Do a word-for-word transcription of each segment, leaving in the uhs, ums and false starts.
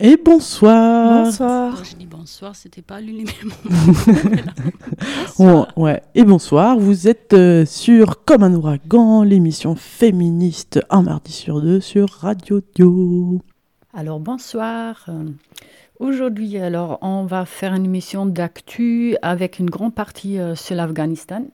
Et bonsoir. Bonsoir. Quand je dis bonsoir, c'était pas allumé mon Oh, ouais. Et bonsoir, vous êtes euh, sur Comme un ouragan, l'émission féministe un mardi sur deux sur Radio Dio. Alors bonsoir. Euh, Aujourd'hui, alors, on va faire une émission d'actu avec une grande partie euh, sur l'Afghanistan.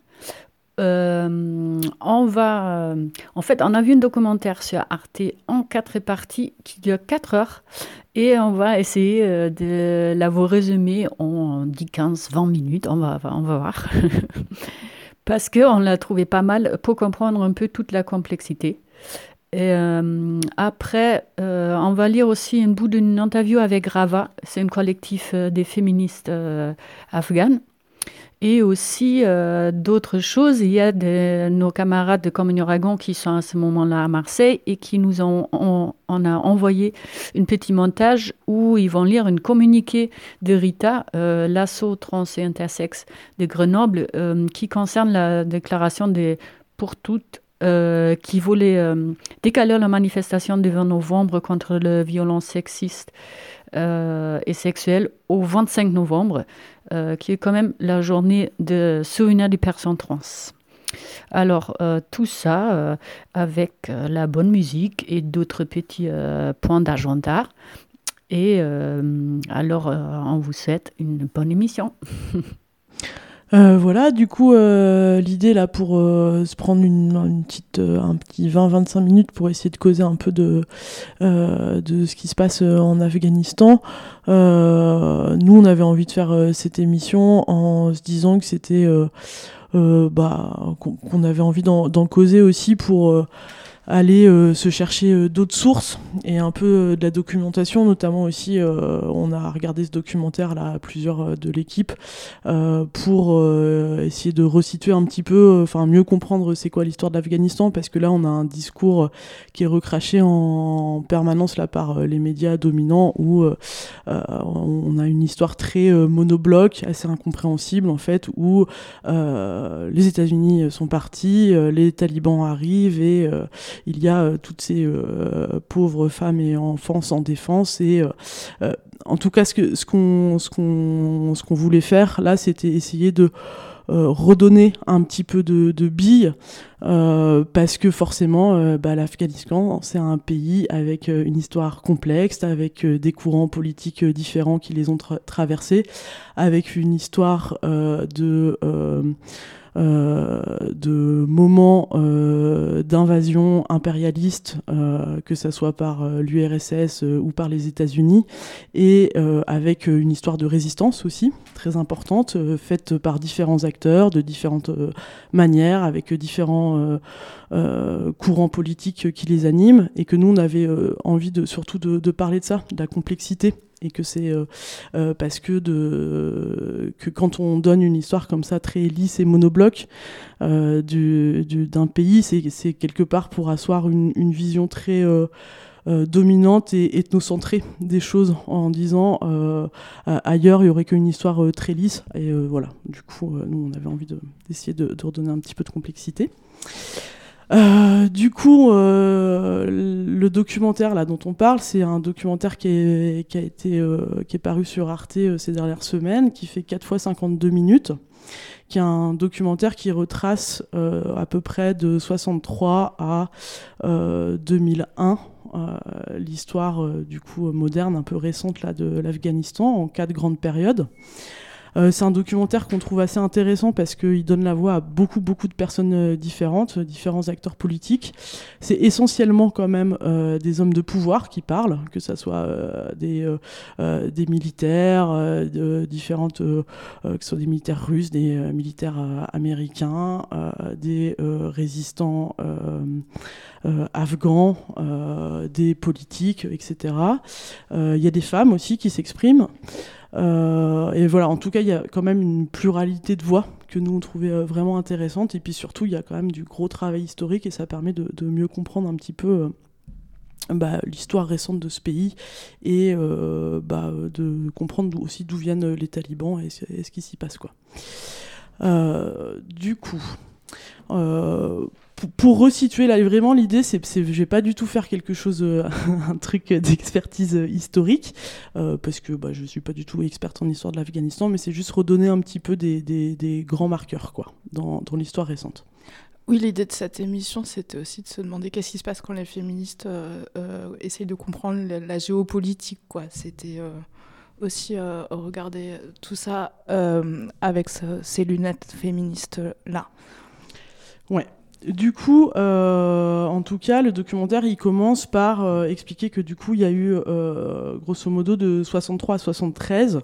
Euh, on va, euh, en fait, on a vu un documentaire sur Arte en quatre parties qui dure quatre heures et on va essayer euh, de la vous résumer en dix, quinze, vingt minutes. On va, on va voir. Parce qu'on l'a trouvé pas mal pour comprendre un peu toute la complexité. Et euh, après, euh, on va lire aussi un bout d'une interview avec Rava, c'est un collectif euh, des féministes euh, afghanes. Et aussi euh, d'autres choses, il y a de, nos camarades de Comme un ouragan qui sont à ce moment-là à Marseille et qui nous ont on, on a envoyé un petit montage où ils vont lire une communiqué de Rita, euh, l'assaut trans et intersexe de Grenoble, euh, qui concerne la déclaration des pour toutes. Euh, qui voulait euh, décaler la manifestation du vingt novembre contre les violences sexistes euh, et sexuelles au vingt-cinq novembre, euh, qui est quand même la journée de souvenir des personnes trans. Alors, euh, tout ça euh, avec euh, la bonne musique et d'autres petits euh, points d'agenda. Et euh, alors, euh, on vous souhaite une bonne émission. Euh, voilà, du coup, euh, l'idée là pour euh, se prendre une, une petite, euh, un petit vingt à vingt-cinq minutes pour essayer de causer un peu de, euh, de ce qui se passe en Afghanistan. Euh, nous, on avait envie de faire euh, cette émission en se disant que c'était, euh, euh, bah, qu'on, qu'on avait envie d'en, d'en causer aussi pour euh, aller euh, se chercher euh, d'autres sources et un peu euh, de la documentation, notamment aussi euh, on a regardé ce documentaire là plusieurs euh, de l'équipe euh, pour euh, essayer de resituer un petit peu, enfin euh, mieux comprendre c'est quoi l'histoire de l'Afghanistan, parce que là on a un discours euh, qui est recraché en permanence là par euh, les médias dominants où euh, euh, on a une histoire très euh, monobloc, assez incompréhensible en fait, où euh, les États-Unis sont partis, euh, les talibans arrivent et euh, il y a euh, toutes ces euh, pauvres femmes et enfants sans défense et euh, euh, en tout cas ce, que, ce, qu'on, ce, qu'on, ce qu'on voulait faire là, c'était essayer de euh, redonner un petit peu de, de billes euh, parce que forcément euh, bah, l'Afghanistan c'est un pays avec euh, une histoire complexe, avec euh, des courants politiques euh, différents qui les ont tra- traversés, avec une histoire euh, de... Euh, Euh, de moments euh, d'invasion impérialiste, euh, que ça soit par euh, l'U R S S euh, ou par les États-Unis, et euh, avec une histoire de résistance aussi très importante, euh, faite par différents acteurs de différentes euh, manières, avec différents euh, euh, courants politiques qui les animent, et que nous on avait euh, envie de, surtout de, de parler de ça, de la complexité. Et que c'est euh, euh, parce que, de, que quand on donne une histoire comme ça très lisse et monobloc euh, du, du, d'un pays, c'est, c'est quelque part pour asseoir une, une vision très euh, euh, dominante et ethnocentrée des choses, en disant euh, ailleurs il y aurait qu'une histoire euh, très lisse, et euh, voilà, du coup euh, nous on avait envie de, d'essayer de, de redonner un petit peu de complexité. Euh, du coup, euh, le documentaire là dont on parle, c'est un documentaire qui est, qui a été, euh, qui est paru sur Arte euh, ces dernières semaines, qui fait quatre fois cinquante-deux minutes, qui est un documentaire qui retrace euh, à peu près de soixante-trois à euh, deux mille un euh, l'histoire euh, du coup moderne, un peu récente là de l'Afghanistan en quatre grandes périodes. Euh, c'est un documentaire qu'on trouve assez intéressant parce qu'il donne la voix à beaucoup, beaucoup de personnes euh, différentes, différents acteurs politiques. C'est essentiellement quand même euh, des hommes de pouvoir qui parlent, que ce soit euh, des, euh, euh, des militaires, euh, de différentes, euh, euh, que ce soit des militaires russes, des euh, militaires euh, américains, euh, des euh, résistants euh, euh, afghans, euh, des politiques, et cetera. Il euh, y a des femmes aussi qui s'expriment. Euh, et voilà, en tout cas, il y a quand même une pluralité de voix que nous on trouvait euh, vraiment intéressante. Et puis surtout, il y a quand même du gros travail historique et ça permet de, de mieux comprendre un petit peu euh, bah, l'histoire récente de ce pays et euh, bah, de comprendre d'où, aussi d'où viennent les talibans et, et ce qui s'y passe, quoi. Euh, du coup. Euh, pour, pour resituer, là, vraiment, l'idée, c'est, c'est je vais pas du tout faire quelque chose, euh, un truc d'expertise historique, euh, parce que bah, je suis pas du tout experte en histoire de l'Afghanistan, mais c'est juste redonner un petit peu des, des, des grands marqueurs, quoi, dans, dans l'histoire récente. Oui, l'idée de cette émission, c'était aussi de se demander qu'est-ce qui se passe quand les féministes euh, euh, essayent de comprendre la, la géopolitique, quoi. C'était euh, aussi euh, regarder tout ça euh, avec ce, ces lunettes féministes-là. Ouais. Du coup, euh, en tout cas, le documentaire, il commence par euh, expliquer que du coup, il y a eu, euh, grosso modo, de soixante-trois à soixante-treize.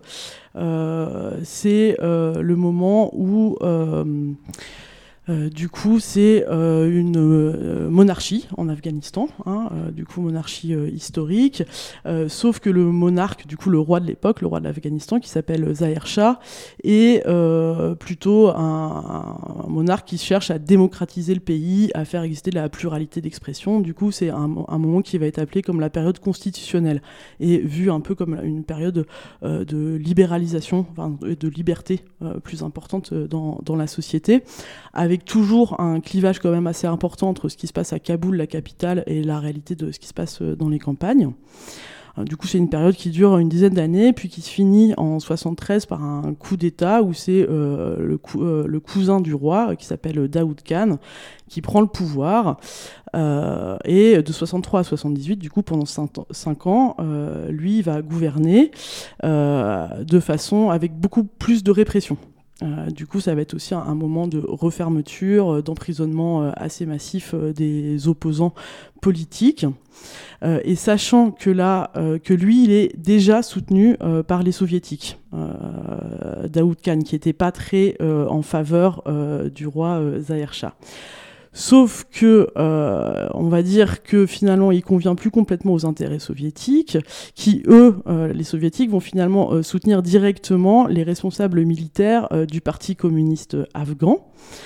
Euh, c'est euh, le moment où... Euh, Euh, du coup, c'est euh, une euh, monarchie en Afghanistan, hein, euh, du coup monarchie euh, historique, euh, sauf que le monarque, du coup le roi de l'époque, le roi de l'Afghanistan, qui s'appelle Zahir Shah, est euh, plutôt un, un monarque qui cherche à démocratiser le pays, à faire exister la pluralité d'expression. Du coup, c'est un, un moment qui va être appelé comme la période constitutionnelle, et vu un peu comme une période euh, de libéralisation, enfin, de liberté euh, plus importante dans, dans la société, avec avec toujours un clivage quand même assez important entre ce qui se passe à Kaboul, la capitale, et la réalité de ce qui se passe dans les campagnes. Du coup, c'est une période qui dure une dizaine d'années, puis qui se finit en soixante-treize par un coup d'État où c'est euh, le, cou- euh, le cousin du roi, euh, qui s'appelle Daoud Khan, qui prend le pouvoir. Euh, et de soixante-trois à soixante-dix-huit, du coup, pendant cinq ans, euh, lui va gouverner euh, de façon avec beaucoup plus de répression. Euh, du coup, ça va être aussi un, un moment de refermeture, euh, d'emprisonnement euh, assez massif euh, des opposants politiques. Euh, et sachant que là, euh, que lui, il est déjà soutenu euh, par les soviétiques. Euh, Daoud Khan, qui n'était pas très euh, en faveur euh, du roi euh, Zahir Shah. Sauf que, euh, on va dire que finalement, il convient plus complètement aux intérêts soviétiques, qui, eux, euh, les soviétiques, vont finalement euh, soutenir directement les responsables militaires euh, du Parti communiste afghan,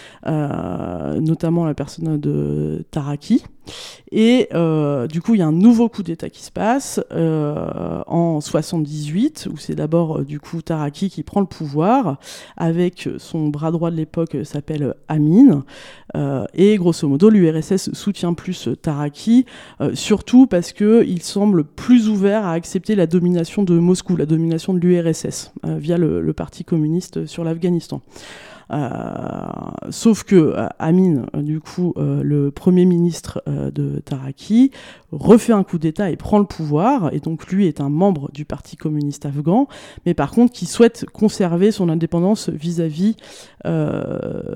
euh, notamment la personne de Taraki. Et euh, du coup, il y a un nouveau coup d'État qui se passe euh, en soixante-dix-huit, où c'est d'abord euh, du coup Taraki qui prend le pouvoir, avec son bras droit de l'époque euh, s'appelle Amin, euh, et grosso modo l'U R S S soutient plus Taraki, euh, surtout parce qu'il semble plus ouvert à accepter la domination de Moscou, la domination de l'U R S S, euh, via le, le Parti communiste sur l'Afghanistan. Euh, sauf que euh, Amin, euh, du coup, euh, le premier ministre euh, de Taraki, refait un coup d'État et prend le pouvoir, et donc lui est un membre du Parti communiste afghan, mais par contre qui souhaite conserver son indépendance vis-à-vis euh,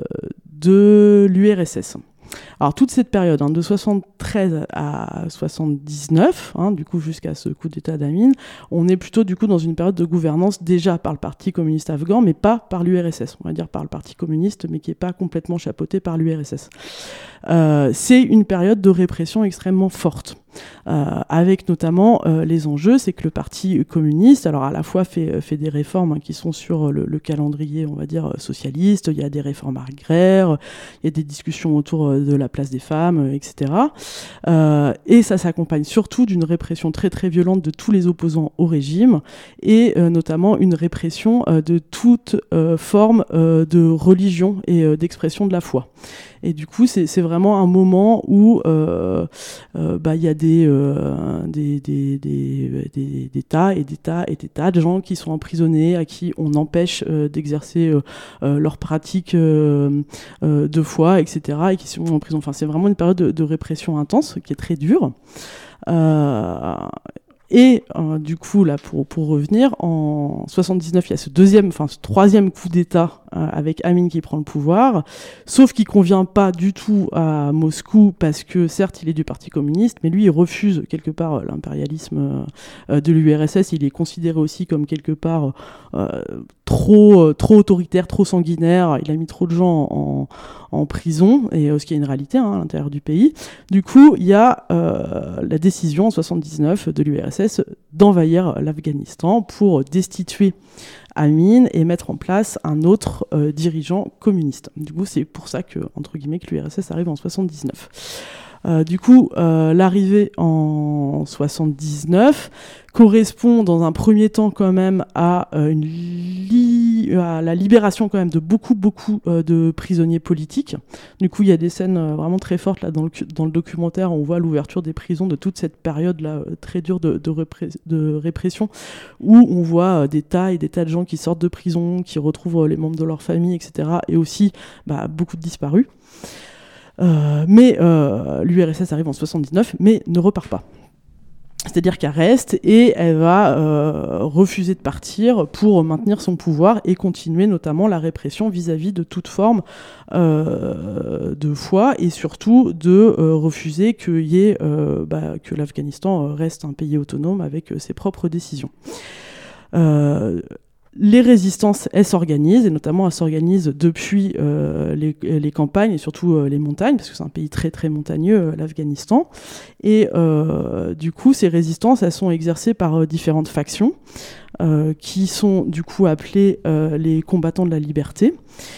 de l'U R S S. Alors toute cette période, hein, de soixante-treize à soixante-dix-neuf, hein, du coup jusqu'à ce coup d'État d'Amin, on est plutôt du coup dans une période de gouvernance déjà par le Parti communiste afghan, mais pas par l'U R S S, on va dire par le Parti communiste, mais qui n'est pas complètement chapeauté par l'U R S S. Euh, c'est une période de répression extrêmement forte. Euh, avec notamment euh, les enjeux, c'est que le Parti communiste, alors à la fois fait, fait des réformes hein, qui sont sur le, le calendrier, on va dire, socialiste, il y a des réformes agraires, il y a des discussions autour de la place des femmes, et cetera. Euh, et ça s'accompagne surtout d'une répression très très violente de tous les opposants au régime, et euh, notamment une répression euh, de toute euh, forme euh, de religion et euh, d'expression de la foi. Et du coup, c'est, c'est vraiment un moment où euh, euh, bah, y a des, euh, des, des, des, des, des tas et des tas et des tas de gens qui sont emprisonnés, à qui on empêche euh, d'exercer euh, euh, leurs pratiques euh, euh, de foi, et cetera, et qui sont en prison. Enfin, c'est vraiment une période de, de répression intense qui est très dure. Euh, Et euh, du coup, là, pour, pour revenir, en soixante-dix-neuf, il y a ce deuxième, enfin ce troisième coup d'État euh, avec Amin qui prend le pouvoir, sauf qu'il convient pas du tout à Moscou parce que certes, il est du Parti communiste, mais lui, il refuse quelque part euh, l'impérialisme euh, de l'U R S S. Il est considéré aussi comme quelque part euh, trop, euh, trop autoritaire, trop sanguinaire. Il a mis trop de gens en, en prison, et euh, ce qui est une réalité hein, à l'intérieur du pays. Du coup, il y a euh, la décision en soixante-dix-neuf de l'U R S S d'envahir l'Afghanistan pour destituer Amin et mettre en place un autre euh, dirigeant communiste. Du coup, c'est pour ça que, entre guillemets, que l'U R S S arrive en soixante-dix-neuf. Euh, du coup, euh, l'arrivée en soixante-dix-neuf correspond dans un premier temps quand même à euh, une, li- aussi à la libération quand même de beaucoup, beaucoup euh, de prisonniers politiques. Du coup, il y a des scènes euh, vraiment très fortes là, dans, le, dans le documentaire. On voit l'ouverture des prisons de toute cette période-là euh, très dure de, de, répré- de répression, où on voit euh, des tas et des tas de gens qui sortent de prison, qui retrouvent euh, les membres de leur famille, et cetera. Et aussi bah, beaucoup de disparus. Euh, mais euh, l'U R S S arrive en soixante-dix-neuf, mais ne repart pas. C'est-à-dire qu'elle reste et elle va euh, refuser de partir pour maintenir son pouvoir et continuer notamment la répression vis-à-vis de toute forme euh, de foi et surtout de euh, refuser qu'il y ait, euh, bah, que l'Afghanistan reste un pays autonome avec euh, ses propres décisions. Euh, Les résistances, elles s'organisent, et notamment elles s'organisent depuis euh, les, les campagnes et surtout euh, les montagnes, parce que c'est un pays très très montagneux, euh, l'Afghanistan. Et euh, du coup, ces résistances, elles sont exercées par euh, différentes factions, euh, qui sont du coup appelées euh, les combattants de la liberté,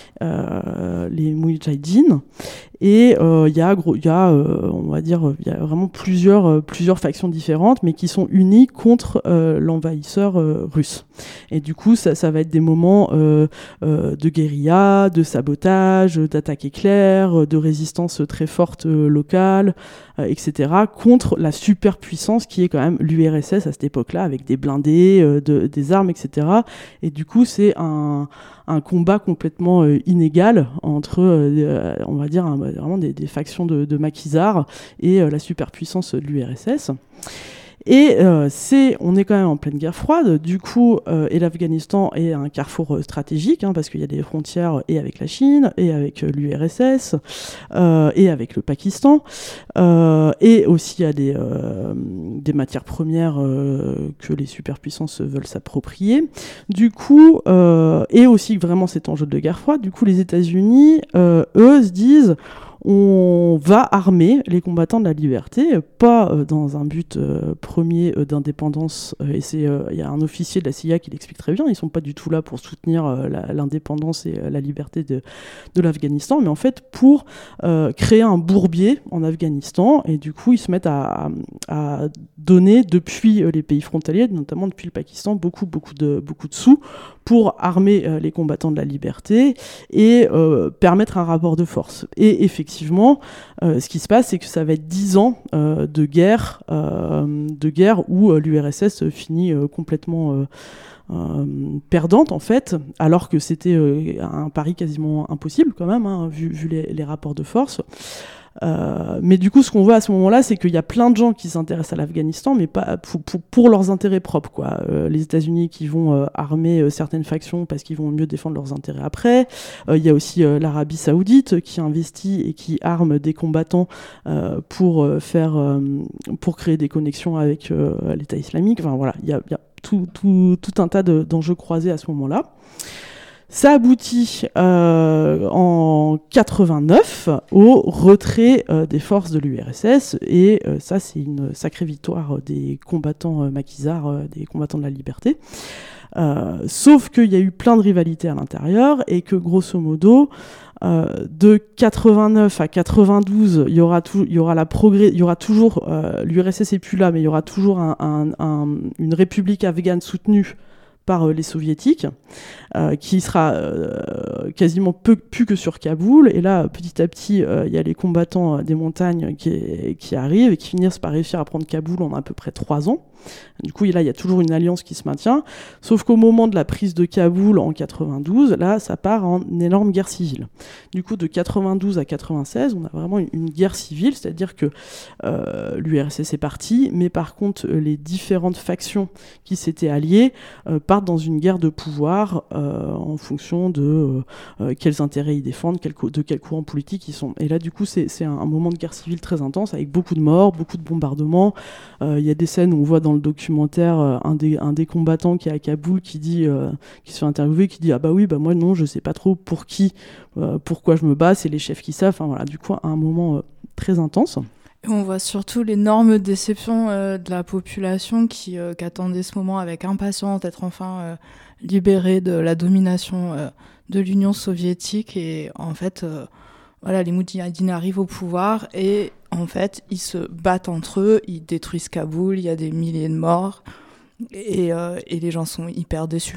euh, les Moudjahidines. Et il euh, y a, y a euh, on va dire, il y a vraiment plusieurs, euh, plusieurs factions différentes, mais qui sont unies contre euh, l'envahisseur euh, russe. Et du coup, ça, ça va être des moments euh, euh, de guérilla, de sabotage, d'attaque éclair, de résistance très forte euh, locale, euh, et cetera, contre la superpuissance qui est quand même l'U R S S à cette époque-là, avec des blindés, euh, de, des armes, et cetera. Et du coup, c'est un, un combat complètement euh, inégal entre, euh, on va dire, un, vraiment des, des factions de, de maquisards et euh, la superpuissance de l'U R S S. Et euh, c'est, on est quand même en pleine guerre froide, du coup, euh, et l'Afghanistan est un carrefour stratégique, hein, parce qu'il y a des frontières et avec la Chine, et avec euh, l'U R S S, euh, et avec le Pakistan, euh, et aussi il y a des, euh, des matières premières euh, que les superpuissances veulent s'approprier. Du coup, euh, et aussi vraiment cet enjeu de guerre froide, du coup les États-Unis, euh, eux, se disent... on va armer les combattants de la liberté, pas euh, dans un but euh, premier euh, d'indépendance, euh, et c'est il euh, y a un officier de la C I A qui l'explique très bien, ils sont pas du tout là pour soutenir euh, la, l'indépendance et euh, la liberté de, de l'Afghanistan, mais en fait pour euh, créer un bourbier en Afghanistan, et du coup ils se mettent à, à donner depuis euh, les pays frontaliers, notamment depuis le Pakistan, beaucoup, beaucoup, de, beaucoup de sous pour armer euh, les combattants de la liberté et euh, permettre un rapport de force. Et effectivement, euh, ce qui se passe, c'est que ça va être dix ans euh, de guerre, euh, de guerre où euh, l'U R S S finit euh, complètement euh, euh, perdante en fait, alors que c'était euh, un pari quasiment impossible quand même, hein, vu, vu les, les rapports de force. Euh, mais du coup, ce qu'on voit à ce moment-là, c'est qu'il y a plein de gens qui s'intéressent à l'Afghanistan, mais pas pour, pour, pour leurs intérêts propres, quoi. Euh, les États-Unis qui vont euh, armer euh, certaines factions parce qu'ils vont mieux défendre leurs intérêts après. Euh, il y a aussi euh, l'Arabie Saoudite qui investit et qui arme des combattants euh, pour euh, faire, euh, pour créer des connexions avec euh, l'État islamique. Enfin voilà, il y a, il y a tout, tout, tout un tas de, d'enjeux croisés à ce moment-là. Ça aboutit euh, en quatre-vingt-neuf au retrait euh, des forces de l'U R S S, et euh, ça c'est une sacrée victoire des combattants euh, maquisards, euh, des combattants de la liberté. Euh, sauf qu'il y a eu plein de rivalités à l'intérieur et que grosso modo, euh, de quatre-vingt-neuf à quatre-vingt-douze, il y aura tout, il y aura la progrès, il y aura toujours euh, l'U R S S est plus là, mais il y aura toujours un, un, un, une république afghane soutenue par euh, les soviétiques, euh, qui sera euh, quasiment peu, plus que sur Kaboul. Et là, petit à petit, il euh, y a les combattants euh, des montagnes qui, qui arrivent et qui finissent par réussir à prendre Kaboul en à peu près trois ans. Du coup, là, il y a toujours une alliance qui se maintient. Sauf qu'au moment de la prise de Kaboul en quatre-vingt-douze, là, ça part en énorme guerre civile. Du coup, de quatre-vingt-douze à quatre-vingt-seize, on a vraiment une, une guerre civile, c'est-à-dire que euh, l'U R S S est parti, mais par contre, les différentes factions qui s'étaient alliées euh, partent dans une guerre de pouvoir euh, en fonction de euh, quels intérêts ils défendent, quel co- de quel courant politique ils sont. Et là, du coup, c'est, c'est un, un moment de guerre civile très intense, avec beaucoup de morts, beaucoup de bombardements. Il euh, y a des scènes où on voit dans le documentaire euh, un, des, un des combattants qui est à Kaboul qui dit, euh, qui se fait interviewer, qui dit ah bah oui bah moi non je sais pas trop pour qui, euh, pourquoi je me bats, c'est les chefs qui savent. Enfin voilà, du coup un moment euh, très intense. Et on voit surtout l'énorme déception euh, de la population qui, euh, qui attendait ce moment avec impatience d'être enfin euh, libérée de la domination euh, de l'Union soviétique. Et en fait, euh, voilà, les Moudjahidines arrivent au pouvoir et en fait, ils se battent entre eux, ils détruisent Kaboul, il y a des milliers de morts et, euh, et les gens sont hyper déçus.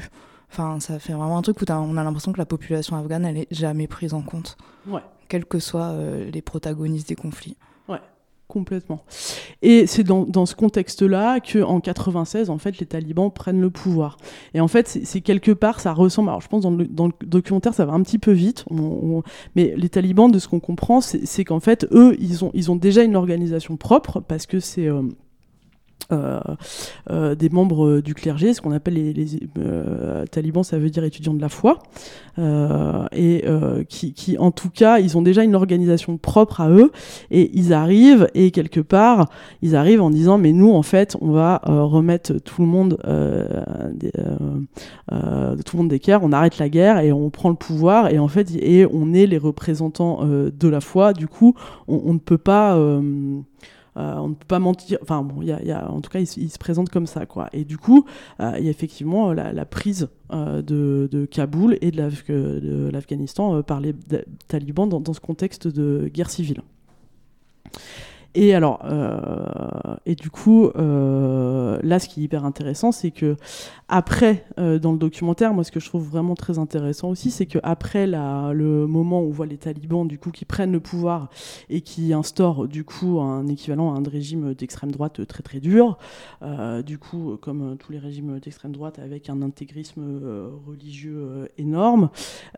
Enfin, ça fait vraiment un truc où on a l'impression que la population afghane, elle est jamais prise en compte, ouais. quels que soient euh, les protagonistes des conflits. Ouais. Complètement. Et c'est dans, dans ce contexte-là qu'en quatre-vingt-seize, en fait, les talibans prennent le pouvoir. Et en fait, c'est, c'est quelque part, ça ressemble... Alors, je pense dans le, dans le documentaire, ça va un petit peu vite, on, on, mais les talibans, de ce qu'on comprend, c'est, c'est qu'en fait, eux, ils ont, ils ont déjà une organisation propre, parce que c'est... Euh, Euh, euh, des membres du clergé, ce qu'on appelle les, les euh, talibans, ça veut dire étudiants de la foi, euh, et euh, qui, qui, en tout cas, ils ont déjà une organisation propre à eux, et ils arrivent, et quelque part, ils arrivent en disant, mais nous, en fait, on va euh, remettre tout le monde, euh, des, euh, euh, tout le monde d'équerre, on arrête la guerre, et on prend le pouvoir, et en fait, et on est les représentants euh, de la foi, du coup, on, on ne peut pas... Euh, Euh, on ne peut pas mentir, enfin bon, y a, y a, en tout cas, il, il se présente comme ça, quoi. Et du coup, il euh, y a effectivement la, la prise euh, de, de Kaboul et de, l'Af- de l'Afghanistan euh, par les d- talibans dans, dans ce contexte de guerre civile. Et alors, euh, et du coup, euh, là, ce qui est hyper intéressant, c'est que après, euh, dans le documentaire, moi, ce que je trouve vraiment très intéressant aussi, c'est que après la, le moment où on voit les talibans, du coup, qui prennent le pouvoir et qui instaurent, du coup, un équivalent à un régime d'extrême droite très très dur, euh, du coup, comme tous les régimes d'extrême droite, avec un intégrisme euh, religieux euh, énorme,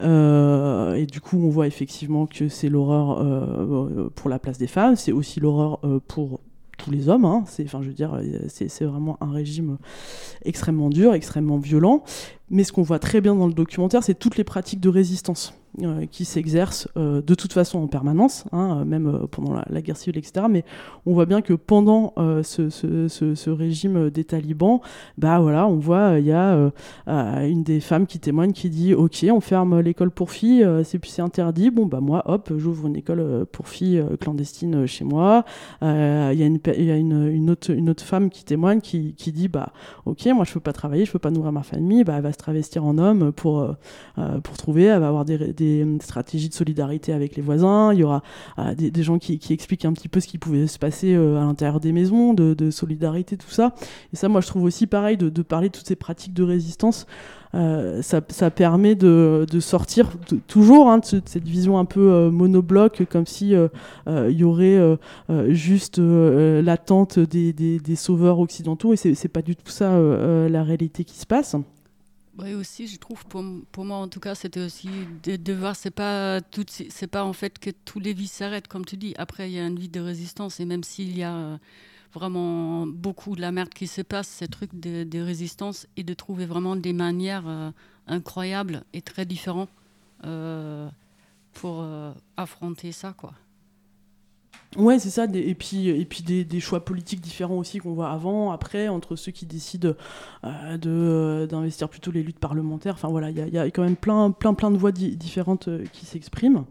euh, et du coup, on voit effectivement que c'est l'horreur euh, pour la place des femmes, c'est aussi l'horreur pour tous les hommes, hein. C'est, enfin, je veux dire, c'est, c'est vraiment un régime extrêmement dur, extrêmement violent. Mais ce qu'on voit très bien dans le documentaire, c'est toutes les pratiques de résistance euh, qui s'exercent euh, de toute façon en permanence, hein, même euh, pendant la, la guerre civile, et cetera. Mais on voit bien que pendant euh, ce, ce, ce, ce régime des talibans, bah voilà, on voit il y a euh, euh, une des femmes qui témoigne qui dit ok, on ferme l'école pour filles, euh, c'est c'est interdit. Bon bah moi, hop, j'ouvre une école pour filles euh, clandestine chez moi. Il euh, y a une il y a une, une autre une autre femme qui témoigne qui qui dit bah ok, moi je peux pas travailler, je peux pas nourrir ma famille, bah elle va se travestir en homme pour, euh, pour trouver, elle va avoir des, des stratégies de solidarité avec les voisins, il y aura euh, des, des gens qui, qui expliquent un petit peu ce qui pouvait se passer euh, à l'intérieur des maisons, de, de solidarité, tout ça. Et ça, moi, je trouve aussi pareil de, de parler de toutes ces pratiques de résistance. Euh, ça, ça permet de, de sortir t- toujours hein, de, ce, de cette vision un peu euh, monobloc, comme si il euh, euh, y aurait euh, euh, juste euh, l'attente des, des, des sauveurs occidentaux, et c'est, c'est pas du tout ça euh, la réalité qui se passe. Oui, aussi, je trouve, pour, pour moi en tout cas, c'était aussi de, de voir, c'est pas, tout, c'est pas en fait que tous les vies s'arrêtent, comme tu dis. Après, il y a une vie de résistance, et même s'il y a euh, vraiment beaucoup de la merde qui se passe, ces trucs de, de résistance, et de trouver vraiment des manières euh, incroyables et très différentes euh, pour euh, affronter ça, quoi. Ouais, c'est ça. Des, et puis, et puis des, des choix politiques différents aussi qu'on voit avant, après, entre ceux qui décident euh, de, euh, d'investir plutôt les luttes parlementaires. Enfin voilà, il y, y a quand même plein, plein, plein de voix di- différentes euh, qui s'expriment.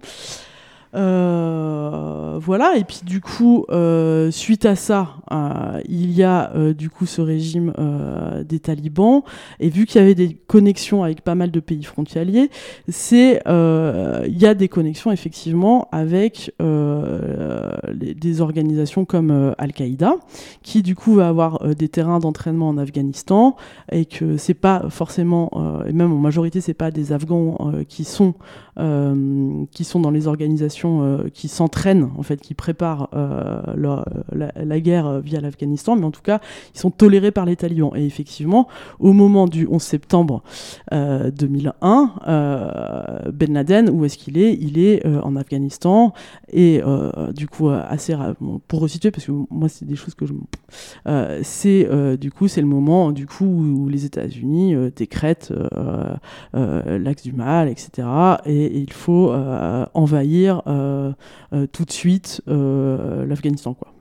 Euh, voilà, et puis du coup, euh, suite à ça, euh, il y a euh, du coup ce régime euh, des talibans, et vu qu'il y avait des connexions avec pas mal de pays frontaliers, c'est euh, il y a des connexions effectivement avec euh, les, des organisations comme euh, Al-Qaïda, qui du coup va avoir euh, des terrains d'entraînement en Afghanistan, et que c'est pas forcément, euh, et même en majorité, c'est pas des Afghans euh, qui sont euh, qui sont dans les organisations Euh, qui s'entraînent, en fait, qui préparent euh, la, la, la guerre via l'Afghanistan, mais en tout cas, ils sont tolérés par les talibans. Et effectivement, au moment du onze septembre euh, deux mille un, euh, Ben Laden, où est-ce qu'il est ? Il est euh, en Afghanistan, et euh, du coup, assez bon, pour resituer, parce que moi, c'est des choses que je... Euh, c'est, euh, du coup, c'est le moment du coup, où, où les États-Unis euh, décrètent euh, euh, l'axe du mal, et cetera. Et, et il faut euh, envahir Euh, euh, tout de suite euh, l'Afghanistan, quoi.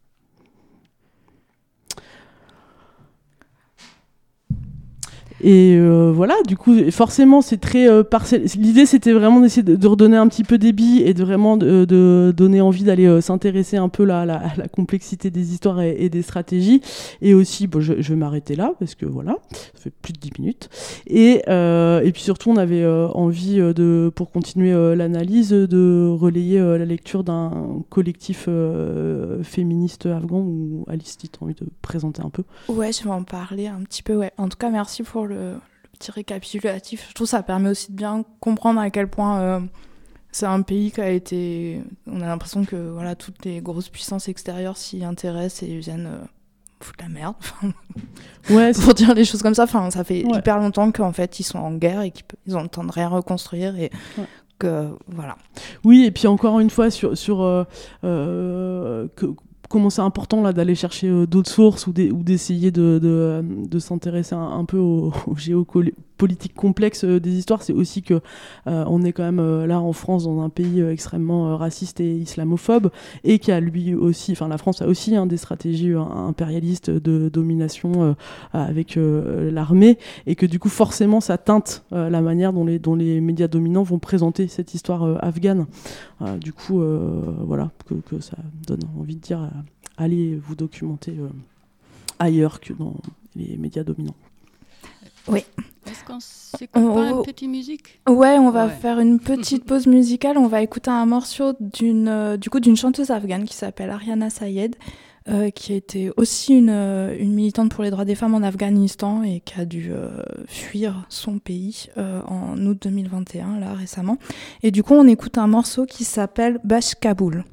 Et euh, voilà, du coup, forcément, c'est très euh, parcelle. L'idée, c'était vraiment d'essayer de, de redonner un petit peu des billes et de vraiment de, de donner envie d'aller euh, s'intéresser un peu là, à, la, à la complexité des histoires et, et des stratégies. Et aussi, bon, je, je vais m'arrêter là parce que voilà, ça fait plus de dix minutes. Et, euh, et puis surtout, on avait euh, envie, de, pour continuer euh, l'analyse, de relayer euh, la lecture d'un collectif euh, féministe afghan, où Alice, tu as envie de présenter un peu. Ouais, je vais en parler un petit peu, ouais. En tout cas, merci pour le... Le petit récapitulatif. Je trouve que ça permet aussi de bien comprendre à quel point euh, c'est un pays qui a été... On a l'impression que voilà, toutes les grosses puissances extérieures s'y intéressent et viennent euh, foutre la merde. Ouais, pour dire les choses comme ça. Enfin, ça fait ouais. hyper longtemps qu'en fait, ils sont en guerre et qu'ils ont le temps de rien reconstruire et... Ouais. Que, voilà. Oui, et puis encore une fois, sur, sur euh, euh, que, comment c'est important là, d'aller chercher euh, d'autres sources ou, des, ou d'essayer de, de, de s'intéresser un, un peu aux, aux géopolitiques complexes euh, des histoires, c'est aussi que euh, on est quand même euh, là en France dans un pays euh, extrêmement euh, raciste et islamophobe et qui a lui aussi, enfin la France a aussi hein, des stratégies euh, impérialistes de domination euh, avec euh, l'armée et que du coup forcément ça teinte euh, la manière dont les, dont les médias dominants vont présenter cette histoire euh, afghane. Euh, du coup, euh, voilà, que, que ça donne envie de dire euh, allez vous documenter euh, ailleurs que dans les médias dominants. Oui. Est-ce qu'on s'écoute oh, pas une petite musique ? Ouais, on va ouais. faire une petite pause musicale. On va écouter un morceau d'une, euh, du coup, d'une chanteuse afghane qui s'appelle Ariana Sayed, euh, qui a été aussi une, euh, une militante pour les droits des femmes en Afghanistan et qui a dû euh, fuir son pays euh, en août deux mille vingt et un, là, récemment. Et du coup, on écoute un morceau qui s'appelle Bash Kaboul.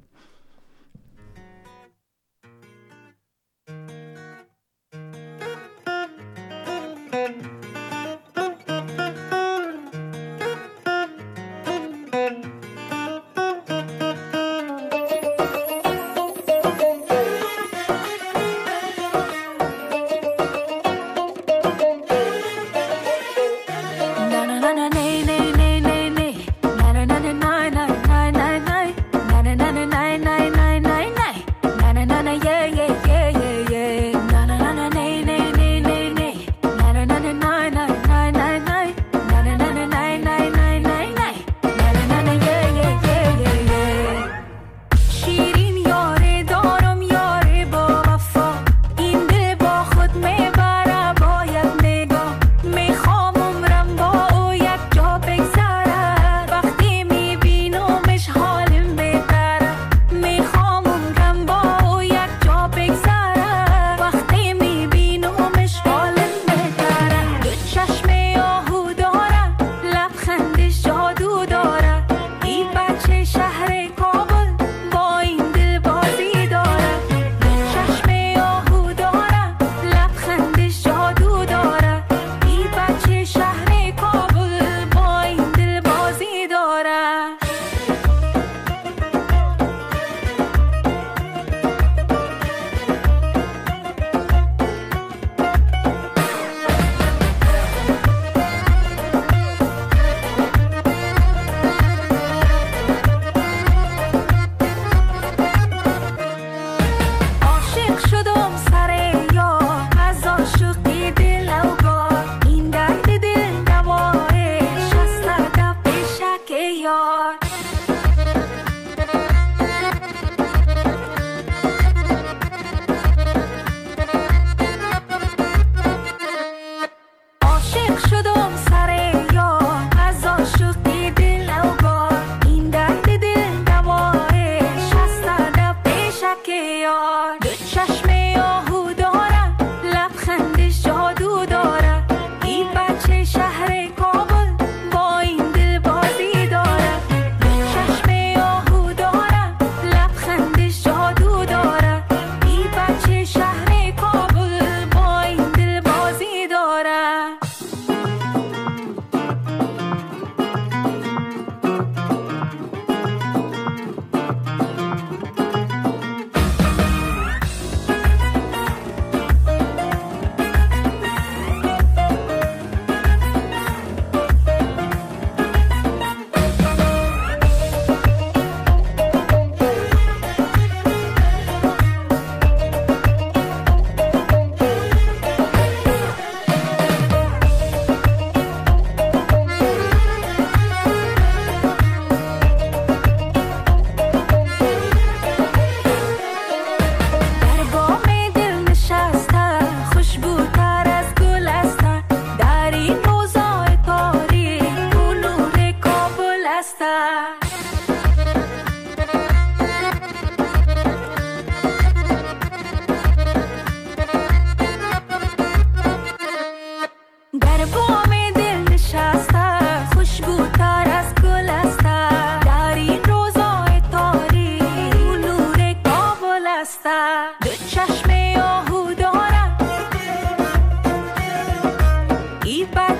در بام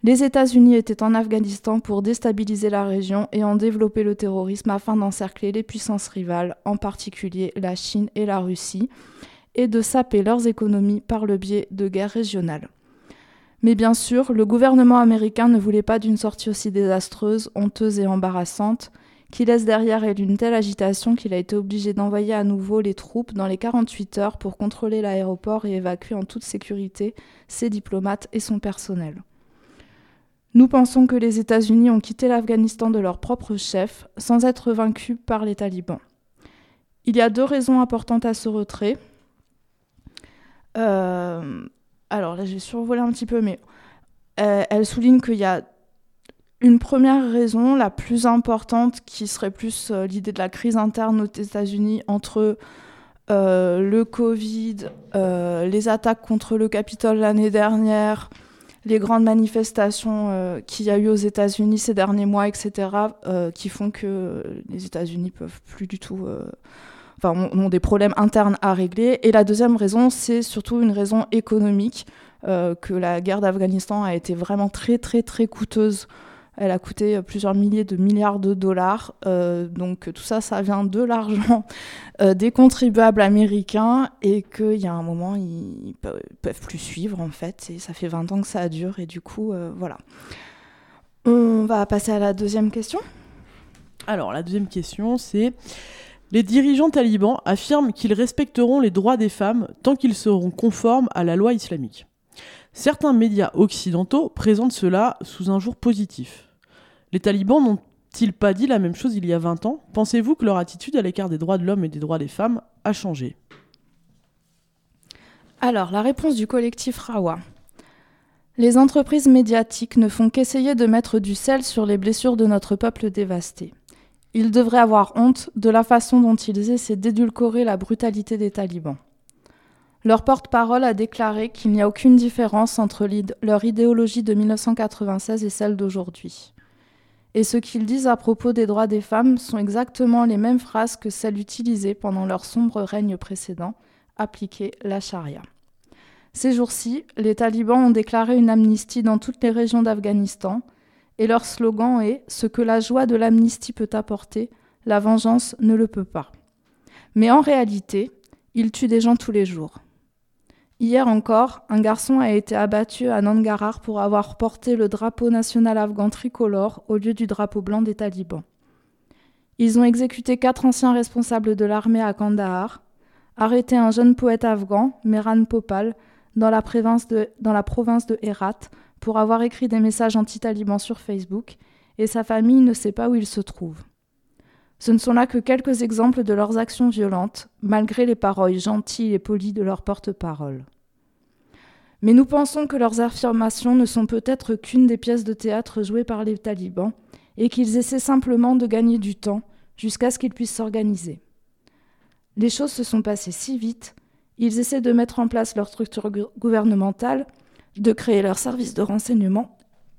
Les États-Unis étaient en Afghanistan pour déstabiliser la région et en développer le terrorisme afin d'encercler les puissances rivales, en particulier la Chine et la Russie, et de saper leurs économies par le biais de guerres régionales. Mais bien sûr, le gouvernement américain ne voulait pas d'une sortie aussi désastreuse, honteuse et embarrassante, qui laisse derrière elle une telle agitation qu'il a été obligé d'envoyer à nouveau les troupes dans les quarante-huit heures pour contrôler l'aéroport et évacuer en toute sécurité ses diplomates et son personnel. Nous pensons que les États-Unis ont quitté l'Afghanistan de leur propre chef, sans être vaincus par les talibans. Il y a deux raisons importantes à ce retrait. Euh, alors là, j'ai survolé un petit peu, mais euh, elle souligne qu'il y a une première raison, la plus importante, qui serait plus euh, l'idée de la crise interne aux États-Unis entre euh, le Covid, euh, les attaques contre le Capitole l'année dernière, les grandes manifestations euh, qu'il y a eu aux États-Unis ces derniers mois, et cetera, euh, qui font que les États-Unis peuvent plus du tout, euh, enfin, ont, ont des problèmes internes à régler. Et la deuxième raison, c'est surtout une raison économique, euh, que la guerre d'Afghanistan a été vraiment très, très, très coûteuse. Elle a coûté plusieurs milliers de milliards de dollars. Euh, donc tout ça, ça vient de l'argent euh, des contribuables américains et qu'il y a un moment, ils ne peuvent plus suivre en fait. Et ça fait vingt ans que ça dure et du coup, euh, voilà. On va passer à la deuxième question. Alors, la deuxième question, c'est... Les dirigeants talibans affirment qu'ils respecteront les droits des femmes tant qu'ils seront conformes à la loi islamique. Certains médias occidentaux présentent cela sous un jour positif. Les talibans n'ont-ils pas dit la même chose il y a vingt ans ? Pensez-vous que leur attitude à l'écart des droits de l'homme et des droits des femmes a changé ? Alors, la réponse du collectif Rawa. Les entreprises médiatiques ne font qu'essayer de mettre du sel sur les blessures de notre peuple dévasté. Ils devraient avoir honte de la façon dont ils essaient d'édulcorer la brutalité des talibans. Leur porte-parole a déclaré qu'il n'y a aucune différence entre leur idéologie de mille neuf cent quatre-vingt-seize et celle d'aujourd'hui. Et ce qu'ils disent à propos des droits des femmes sont exactement les mêmes phrases que celles utilisées pendant leur sombre règne précédent, appliquer la charia. Ces jours-ci, les talibans ont déclaré une amnistie dans toutes les régions d'Afghanistan, et leur slogan est « Ce que la joie de l'amnistie peut apporter, la vengeance ne le peut pas ». Mais en réalité, ils tuent des gens tous les jours. Hier encore, un garçon a été abattu à Nangarhar pour avoir porté le drapeau national afghan tricolore au lieu du drapeau blanc des talibans. Ils ont exécuté quatre anciens responsables de l'armée à Kandahar, arrêté un jeune poète afghan, Mehran Popal, dans la province de, dans la province de Herat, pour avoir écrit des messages anti-talibans sur Facebook, et sa famille ne sait pas où il se trouve. Ce ne sont là que quelques exemples de leurs actions violentes, malgré les paroles gentilles et polies de leurs porte-parole. Mais nous pensons que leurs affirmations ne sont peut-être qu'une des pièces de théâtre jouées par les talibans, et qu'ils essaient simplement de gagner du temps, jusqu'à ce qu'ils puissent s'organiser. Les choses se sont passées si vite, ils essaient de mettre en place leur structure gu- gouvernementale, de créer leur service de renseignement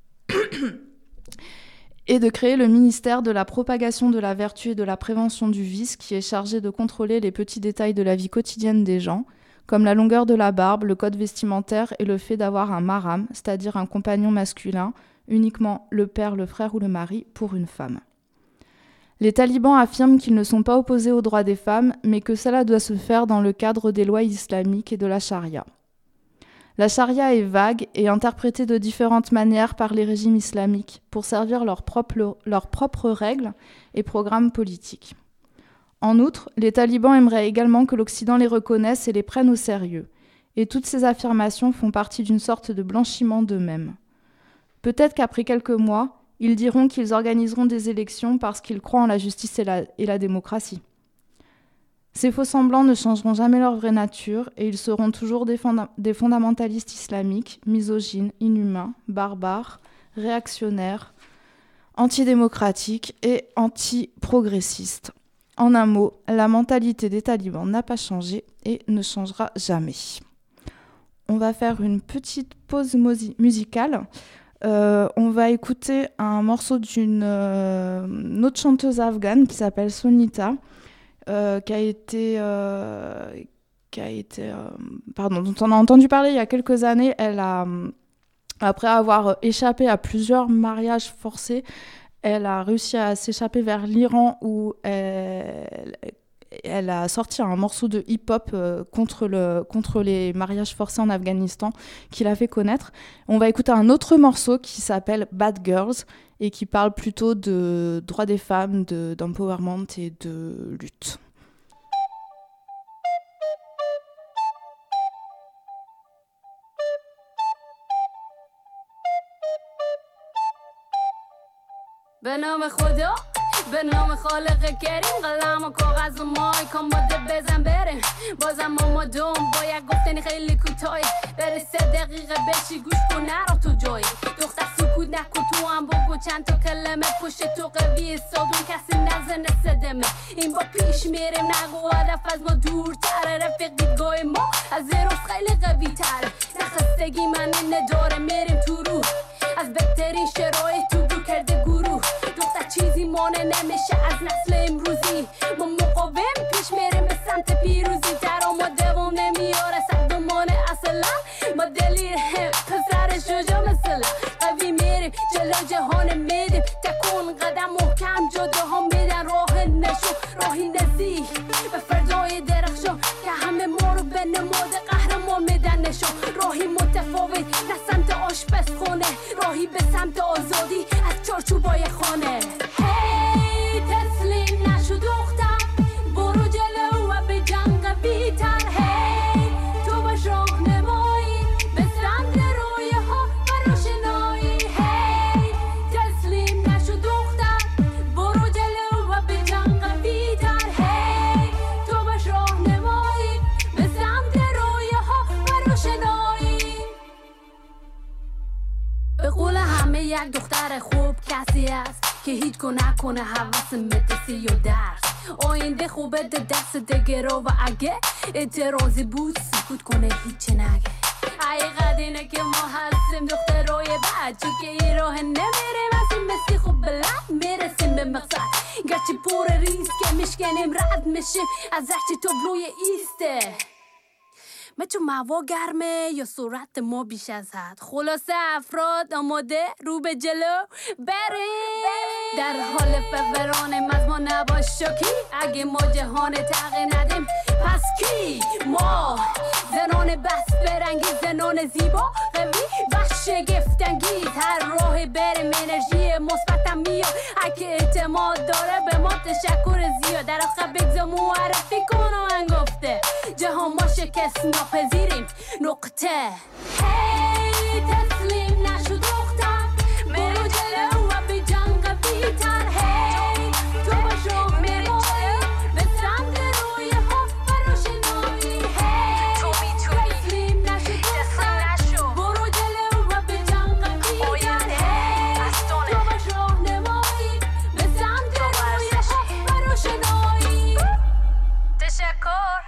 et de créer le ministère de la propagation de la vertu et de la prévention du vice qui est chargé de contrôler les petits détails de la vie quotidienne des gens, comme la longueur de la barbe, le code vestimentaire et le fait d'avoir un mahram, c'est-à-dire un compagnon masculin, uniquement le père, le frère ou le mari, pour une femme. Les talibans affirment qu'ils ne sont pas opposés aux droits des femmes, mais que cela doit se faire dans le cadre des lois islamiques et de la charia. La charia est vague et interprétée de différentes manières par les régimes islamiques pour servir leurs propres, leurs propres règles et programmes politiques. En outre, les talibans aimeraient également que l'Occident les reconnaisse et les prenne au sérieux. Et toutes ces affirmations font partie d'une sorte de blanchiment d'eux-mêmes. Peut-être qu'après quelques mois, ils diront qu'ils organiseront des élections parce qu'ils croient en la justice et la, et la démocratie. Ces faux-semblants ne changeront jamais leur vraie nature et ils seront toujours des, fonda- des fondamentalistes islamiques, misogynes, inhumains, barbares, réactionnaires, antidémocratiques et anti-progressistes. En un mot, la mentalité des talibans n'a pas changé et ne changera jamais. On va faire une petite pause mosi- musicale. Euh, on va écouter un morceau d'une euh, autre chanteuse afghane qui s'appelle Sonita, euh, qui a été, euh, qui a été, euh, pardon, dont on a entendu parler il y a quelques années. Elle a, Après avoir échappé à plusieurs mariages forcés, elle a réussi à s'échapper vers l'Iran où elle, elle a sorti un morceau de hip-hop euh, contre, le, contre les mariages forcés en Afghanistan qui l'a fait connaître. On va écouter un autre morceau qui s'appelle Bad Girls et qui parle plutôt de droits des femmes, de, d'empowerment et de lutte. به نام خدا به نام خالق کریم قلم و کاغذ و مای کن ماده بزن بریم بازم ما دوم باید گفتنی خیلی کوتاهی بری سه دقیقه بشی گوش کن نرو تو جایی دختر سکوت نکن تو هم بگو چند تا کلمه پشت تو قوی سادون کسی نزنه صدمه این با پیش میریم نگو هدف از ما دورتره رفیق دیدگاه ما از زیروس خیلی قوی تره نخستگی من اینه داره میریم تو روح از بهترین شرایط تو دو کرده گروه دختر چیزی مانه نمیشه از نسل امروزی ما مقاوم پیش میریم به سمت پیروزی درا ما دوام نمیاره صدمانه اصلا ما دلیر هم پسر شجا مثلا قوی میریم جلو جهان میدیم تکون قدم محکم جاده ها میدن راه نشون راهی نزیح به فردای درخشان که همه ما رو به نماد قهرمان میدن نشون راهی متفاوت نه سمت آشپزخونه راهی به سمت آزادی از چارچوبای خانه هی تسلیم نشو دختر برو جلو و به جنگ قوی‌تر هی تو باش راهنمایی به سمت رویاها و روشنایی هی تسلیم نشو دختر برو جلو و به جنگ قوی‌تر هی تو باش راهنمایی به سمت رویاها و روشنایی به قول همه یک دختر خوب کسی است که هیچ گونه نکنه حواس مدرسی و درس آینده خوبه ده دست دگرا و اگه اعتراضی بود سکوت کنه هیچ نگه حقیقت اینه که ما هستیم دخترای بد چون که این راه نمیریم از این مسی خوب بلند میرسیم به مقصد گرچه پر ریسک میشکنیم رد میشیم از هرچی تابلوی ایسته ما چون موا گرمه یا صورت ما بیش از حد خلاصه افراد آماده رو به جلو بریم در حال فوران از ما نباش شوکی اگه ما جهان تغییر ندیم پس کی ما زنان بس برنگی زنان زیبا قوی و شگفت‌انگیز هر راه بریم انرژی مثبتم میاد اگه اعتماد داره به ما تشکر زیاد در آخر بگذار معرفی کن و انگفته جهان ما شکست ناپذیریم نقطه هی تسلیم نشو دختر برو جلو و به جنگ قوی‌تر هی تو باش راهنمایی به سمت رویاها و روشنایی هی تو میتونی تسلیم نشو دختر برو جلو و به جنگ قوی‌تر هی تو باش راهنمایی به سمت رویاها و روشنایی تشکر.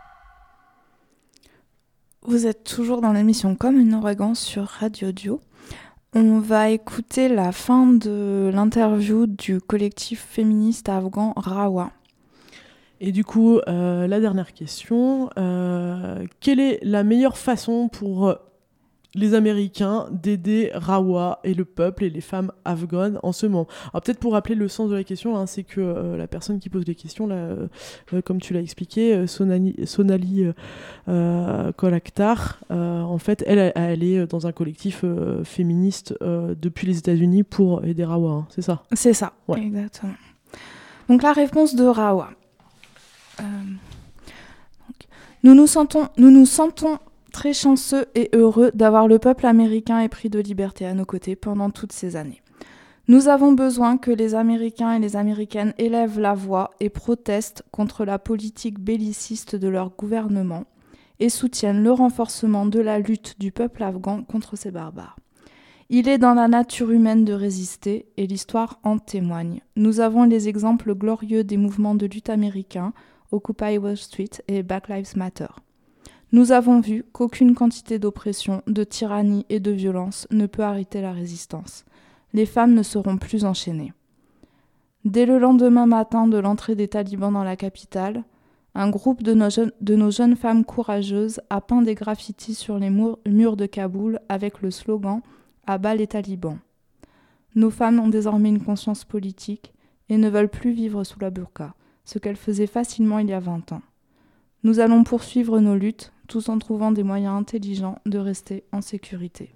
Vous êtes toujours dans l'émission Comme un ouragan sur Radio Dio. On va écouter la fin de l'interview du collectif féministe afghan Rawa. Et du coup, euh, la dernière question, euh, quelle est la meilleure façon pour les Américains d'aider Rawa et le peuple et les femmes afghanes en ce moment? Alors peut-être pour rappeler le sens de la question, hein, c'est que euh, la personne qui pose les questions, là, euh, euh, comme tu l'as expliqué, euh, Sonali, Sonali euh, Kolaktar, euh, en fait, elle, elle est dans un collectif euh, féministe euh, depuis les États-Unis pour aider Rawa, hein, c'est ça? C'est ça, ouais. Exactement. Donc la réponse de Rawa. Euh, donc, nous nous sentons, nous nous sentons très chanceux et heureux d'avoir le peuple américain épris de liberté à nos côtés pendant toutes ces années. Nous avons besoin que les Américains et les Américaines élèvent la voix et protestent contre la politique belliciste de leur gouvernement et soutiennent le renforcement de la lutte du peuple afghan contre ces barbares. Il est dans la nature humaine de résister et l'histoire en témoigne. Nous avons les exemples glorieux des mouvements de lutte américains, Occupy Wall Street et Black Lives Matter. Nous avons vu qu'aucune quantité d'oppression, de tyrannie et de violence ne peut arrêter la résistance. Les femmes ne seront plus enchaînées. Dès le lendemain matin de l'entrée des talibans dans la capitale, un groupe de nos jeunes, de nos jeunes femmes courageuses a peint des graffitis sur les murs, murs de Kaboul avec le slogan à bas les talibans. Nos femmes ont désormais une conscience politique et ne veulent plus vivre sous la burqa, ce qu'elles faisaient facilement il y a vingt ans. Nous allons poursuivre nos luttes, tout en trouvant des moyens intelligents de rester en sécurité.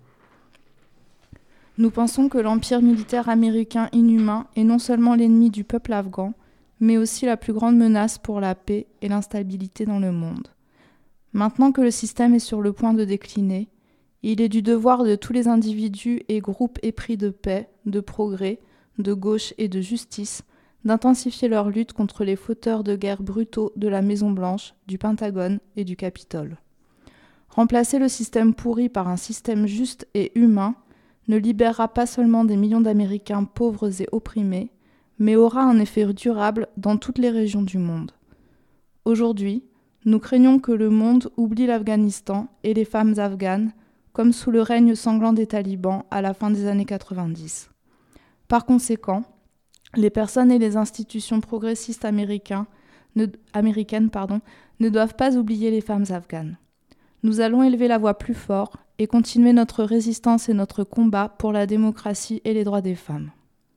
Nous pensons que l'empire militaire américain inhumain est non seulement l'ennemi du peuple afghan, mais aussi la plus grande menace pour la paix et l'instabilité dans le monde. Maintenant que le système est sur le point de décliner, il est du devoir de tous les individus et groupes épris de paix, de progrès, de gauche et de justice d'intensifier leur lutte contre les fauteurs de guerre brutaux de la Maison-Blanche, du Pentagone et du Capitole. Remplacer le système pourri par un système juste et humain ne libérera pas seulement des millions d'Américains pauvres et opprimés, mais aura un effet durable dans toutes les régions du monde. Aujourd'hui, nous craignons que le monde oublie l'Afghanistan et les femmes afghanes, comme sous le règne sanglant des talibans à la fin des années quatre-vingt-dix. Par conséquent, les personnes et les institutions progressistes américains, ne, américaines pardon, ne doivent pas oublier les femmes afghanes. Nous allons élever la voix plus fort et continuer notre résistance et notre combat pour la démocratie et les droits des femmes.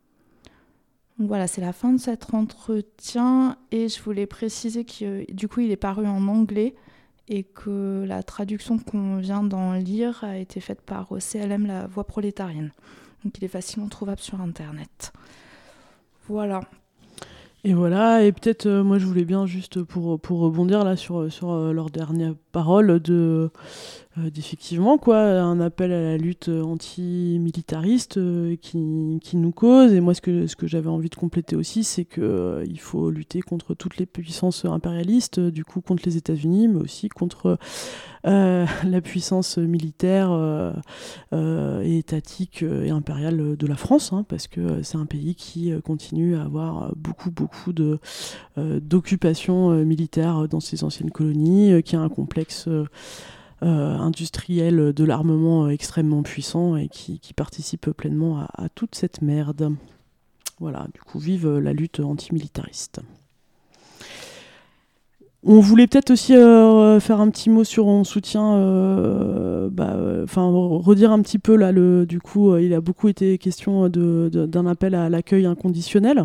Donc voilà, c'est la fin de cet entretien et je voulais préciser que du coup il est paru en anglais et que la traduction qu'on vient d'en lire a été faite par C L M, la Voix prolétarienne. Donc il est facilement trouvable sur Internet. Voilà. Et voilà, et peut-être, euh, moi je voulais bien juste pour, pour rebondir là sur, sur euh, leur dernière parole, de, euh, d'effectivement quoi, un appel à la lutte anti-militariste euh, qui, qui nous cause. Et moi ce que, ce que j'avais envie de compléter aussi, c'est qu'il euh, faut lutter contre toutes les puissances impérialistes, euh, du coup contre les États-Unis, mais aussi contre euh, la puissance militaire euh, euh, et étatique euh, et impériale de la France, hein, parce que c'est un pays qui euh, continue à avoir beaucoup, beaucoup de, euh, d'occupation euh, militaire dans ses anciennes colonies, euh, qui a un complexe euh, euh, industriel de l'armement euh, extrêmement puissant et qui, qui participe pleinement à, à toute cette merde. Voilà, du coup, vive euh, la lutte antimilitariste. On voulait peut-être aussi euh, faire un petit mot sur on soutient, euh, bah, enfin redire un petit peu là, le, du coup, euh, il a beaucoup été question de, de, d'un appel à l'accueil inconditionnel.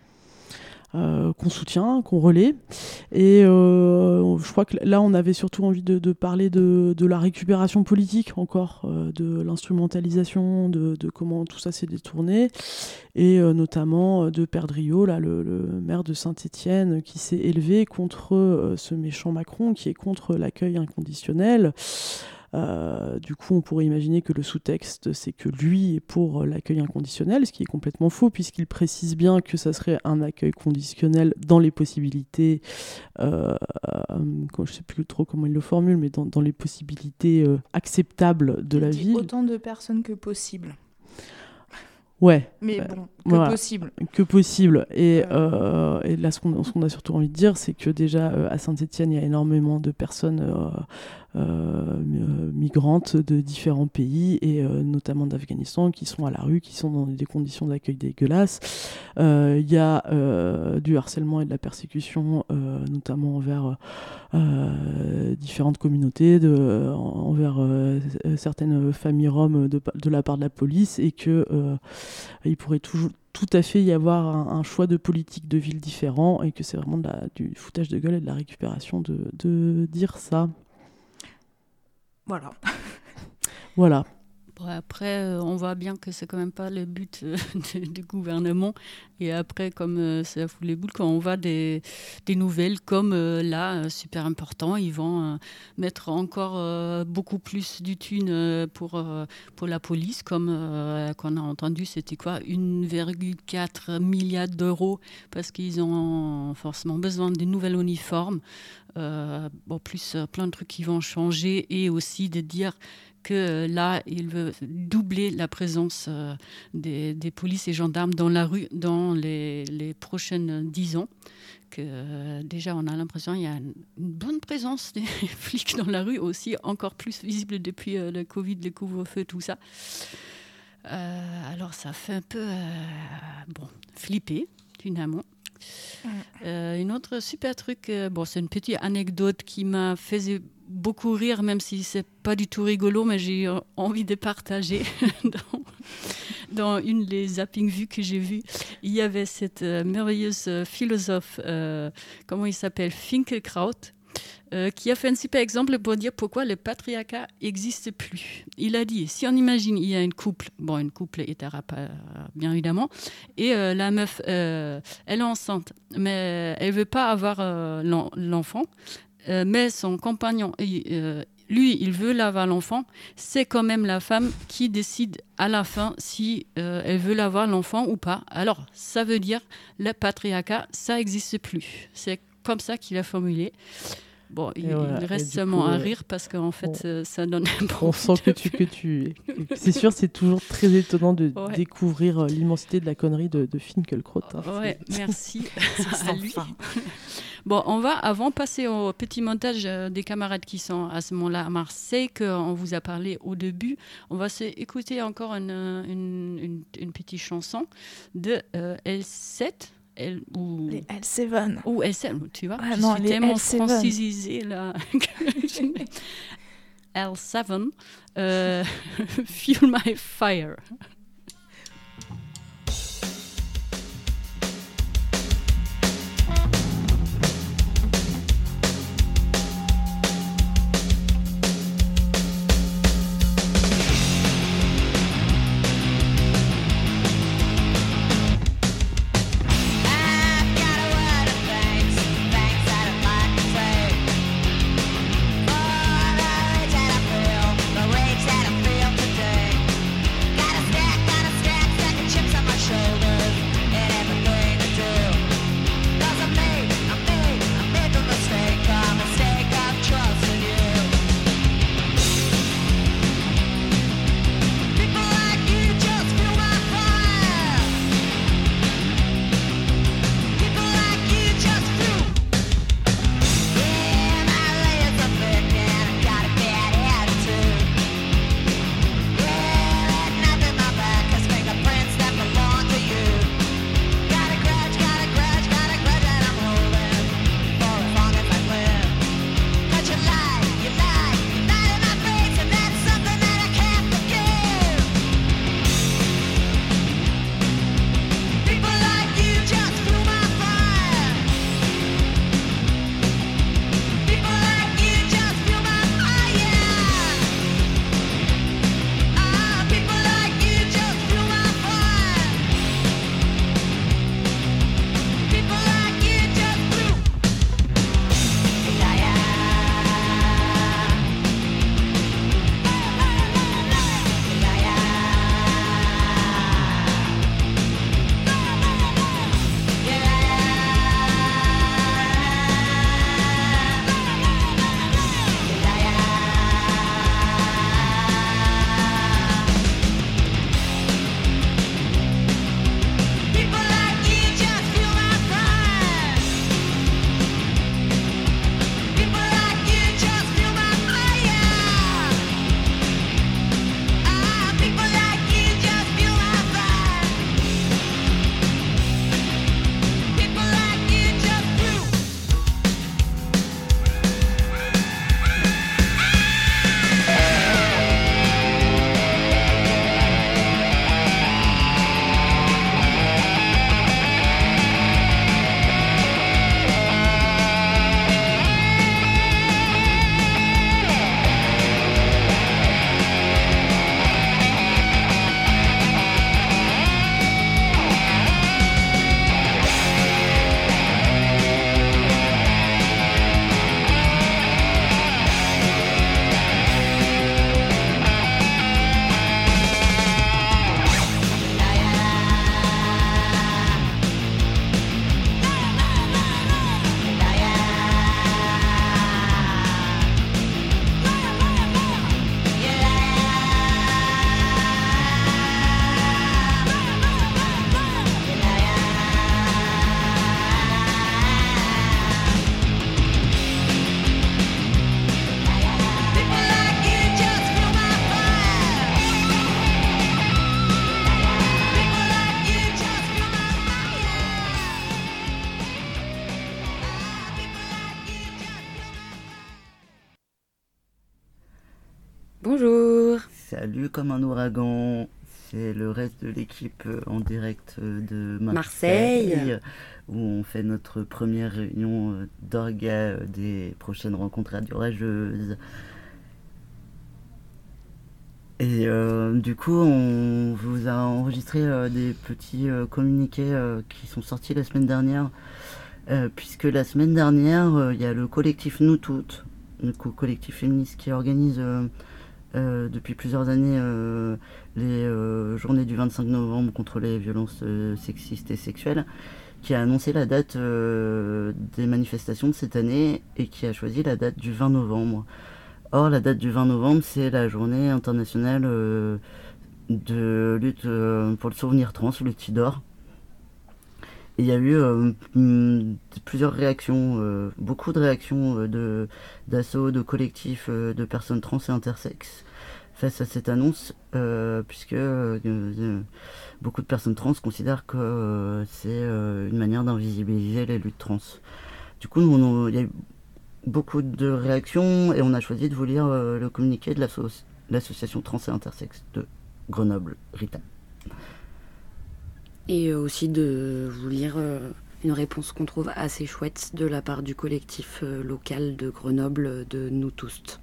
Euh, qu'on soutient, qu'on relaie. Et euh, je crois que là, on avait surtout envie de, de parler de, de la récupération politique encore, euh, de l'instrumentalisation, de, de comment tout ça s'est détourné, et euh, notamment de Perdriau, là, le, le maire de Saint-Étienne, qui s'est élevé contre euh, ce méchant Macron, qui est contre l'accueil inconditionnel. Euh, du coup, on pourrait imaginer que le sous-texte, c'est que lui est pour l'accueil inconditionnel, ce qui est complètement faux, puisqu'il précise bien que ça serait un accueil conditionnel dans les possibilités, euh, euh, je ne sais plus trop comment il le formule, mais dans, dans les possibilités euh, acceptables de il la dit ville. Autant de personnes que possible. Ouais. Mais euh, bon, que voilà. possible. Que possible. Et, euh... Euh, et là, ce qu'on, ce qu'on a surtout envie de dire, c'est que déjà, euh, à Saint-Étienne, il y a énormément de personnes euh, euh, migrantes de différents pays, et euh, notamment d'Afghanistan, qui sont à la rue, qui sont dans des conditions d'accueil dégueulasses. Euh, il y a euh, du harcèlement et de la persécution, euh, notamment envers euh, différentes communautés, de, envers euh, certaines familles roms de, de la part de la police, et que euh, il pourrait toujours tout à fait y avoir un, un choix de politique de ville différent, et que c'est vraiment de la, du foutage de gueule et de la récupération de, de dire ça. Voilà. Voilà. Bon, après, euh, on voit bien que c'est quand même pas le but euh, du, du gouvernement. Et après, comme euh, ça fout les boules, quand on voit des, des nouvelles comme euh, là, euh, super important, ils vont euh, mettre encore euh, beaucoup plus du thune euh, pour, euh, pour la police, comme euh, qu'on a entendu, c'était quoi, un virgule quatre milliard d'euros, parce qu'ils ont forcément besoin de nouvelles uniformes. Euh, bon, plus euh, plein de trucs qui vont changer, et aussi de dire que euh, là, il veut doubler la présence euh, des, des polices et gendarmes dans la rue dans les, les prochaines dix ans. Que, euh, déjà, on a l'impression qu'il y a une, une bonne présence des flics dans la rue, aussi encore plus visible depuis euh, le Covid, le couvre-feu, tout ça. Euh, alors, ça fait un peu euh, bon, flipper, finalement. Euh, une autre super truc, euh, bon, c'est une petite anecdote qui m'a fait beaucoup rire, même si c'est pas du tout rigolo, mais j'ai euh, envie de partager. dans, dans une des zapping vues que j'ai vues, il y avait cette euh, merveilleuse euh, philosophe, euh, comment il s'appelle, Finkelkraut, euh, qui a fait un super exemple pour dire pourquoi le patriarcat n'existe plus. Il a dit, si on imagine, il y a une couple, bon, une couple hétéra, bien évidemment, et euh, la meuf, euh, elle est enceinte, mais elle ne veut pas avoir euh, l'en- l'enfant, euh, mais son compagnon, euh, lui, il veut l'avoir l'enfant, c'est quand même la femme qui décide à la fin si euh, elle veut l'avoir l'enfant ou pas. Alors, ça veut dire, le patriarcat, ça n'existe plus. C'est comme ça qu'il a formulé. Bon, il, voilà. il reste Et seulement coup, à euh, rire parce qu'en fait, on, euh, ça donne un on sent que tu, que tu... C'est sûr, c'est toujours très étonnant de Ouais. découvrir euh, l'immensité de la connerie de, de Finkelkraut. Hein. Ouais, merci C'est à lui. sans fin. Bon, on va, avant de passer au petit montage euh, des camarades qui sont à ce moment-là à Marseille, qu'on vous a parlé au début, on va écouter encore une, une, une, une petite chanson de euh, L sept. L, ou, Les L sept. ou L sept, tu vois. Ah je non, suis les tellement L sept. francisisée là. L sept, euh, Fuel My Fire. I've got a word of thanks, thanks that I'd like to say. For the rage that I feel, the rage that I feel today. Gotta stand Bonjour. Salut comme un ouragan, c'est le reste de l'équipe euh, en direct euh, de Marseille, Marseille. où on fait notre première réunion euh, d'orga euh, des prochaines rencontres radio-rageuses. Et euh, du coup, on vous a enregistré euh, des petits euh, communiqués euh, qui sont sortis la semaine dernière, euh, puisque la semaine dernière, euh, il y a le collectif Nous Toutes, le co- collectif féministe qui organise euh, euh, depuis plusieurs années euh, les euh, journées du vingt-cinq novembre contre les violences euh, sexistes et sexuelles, qui a annoncé la date euh, des manifestations de cette année et qui a choisi la date du vingt novembre. Or, la date du vingt novembre, c'est la journée internationale euh, de lutte euh, pour le souvenir trans, le Tidor. Et il y a eu euh, m- plusieurs réactions, euh, beaucoup de réactions euh, de, d'assauts, de collectifs, euh, de personnes trans et intersexes face à cette annonce, euh, puisque euh, euh, beaucoup de personnes trans considèrent que euh, c'est euh, une manière d'invisibiliser les luttes trans. Du coup, nous, on- il y a eu beaucoup de réactions et on a choisi de vous lire euh, le communiqué de l'asso- l'association trans et intersexes de Grenoble, Rita. Et euh, aussi de vous lire euh, une réponse qu'on trouve assez chouette de la part du collectif euh, local de Grenoble euh, de Nous Tous.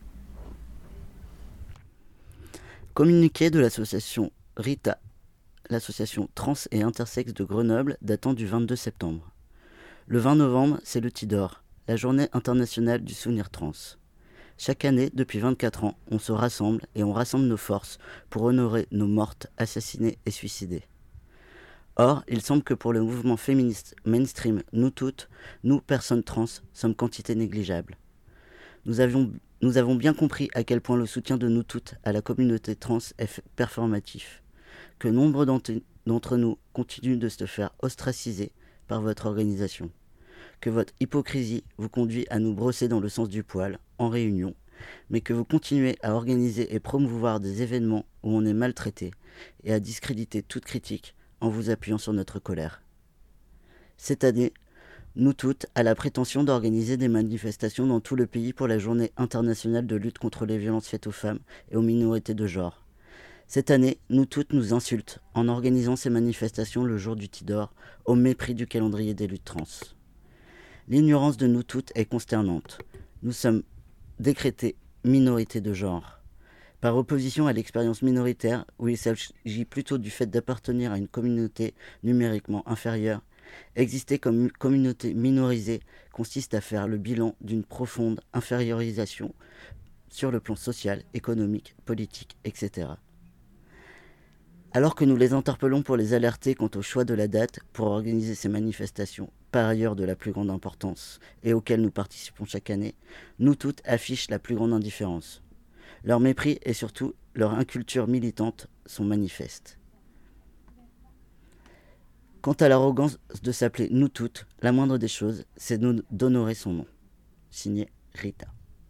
Communiqué de l'association Rita, l'association trans et intersexes de Grenoble, datant du vingt-deux septembre. Le vingt novembre, c'est le Tidor, la journée internationale du souvenir trans. Chaque année, depuis vingt-quatre ans, on se rassemble et on rassemble nos forces pour honorer nos mortes, assassinées et suicidées. Or, il semble que pour le mouvement féministe mainstream Nous Toutes, nous, personnes trans, sommes quantité négligeable. Nous, avions, nous avons bien compris à quel point le soutien de Nous Toutes à la communauté trans est f- performatif, que nombre d'entre, d'entre nous continuent de se faire ostraciser par votre organisation, que votre hypocrisie vous conduit à nous brosser dans le sens du poil, en réunion, mais que vous continuez à organiser et promouvoir des événements où on est maltraité et à discréditer toute critique en vous appuyant sur notre colère. Cette année, Nous Toutes a la prétention d'organiser des manifestations dans tout le pays pour la journée internationale de lutte contre les violences faites aux femmes et aux minorités de genre. Cette année, Nous Toutes nous insultent en organisant ces manifestations le jour du Tidor, au mépris du calendrier des luttes trans. L'ignorance de Nous Toutes est consternante. Nous sommes décrétés minorité de genre. Par opposition à l'expérience minoritaire, où il s'agit plutôt du fait d'appartenir à une communauté numériquement inférieure, exister comme communauté minorisée consiste à faire le bilan d'une profonde infériorisation sur le plan social, économique, politique, et cetera. Alors que nous les interpellons pour les alerter quant au choix de la date pour organiser ces manifestations, par ailleurs de la plus grande importance, et auxquelles nous participons chaque année, Nous Toutes affichent la plus grande indifférence. Leur mépris et surtout leur inculture militante sont manifestes. Quant à l'arrogance de s'appeler Nous Toutes, la moindre des choses, c'est d'honorer son nom. Signé Rita.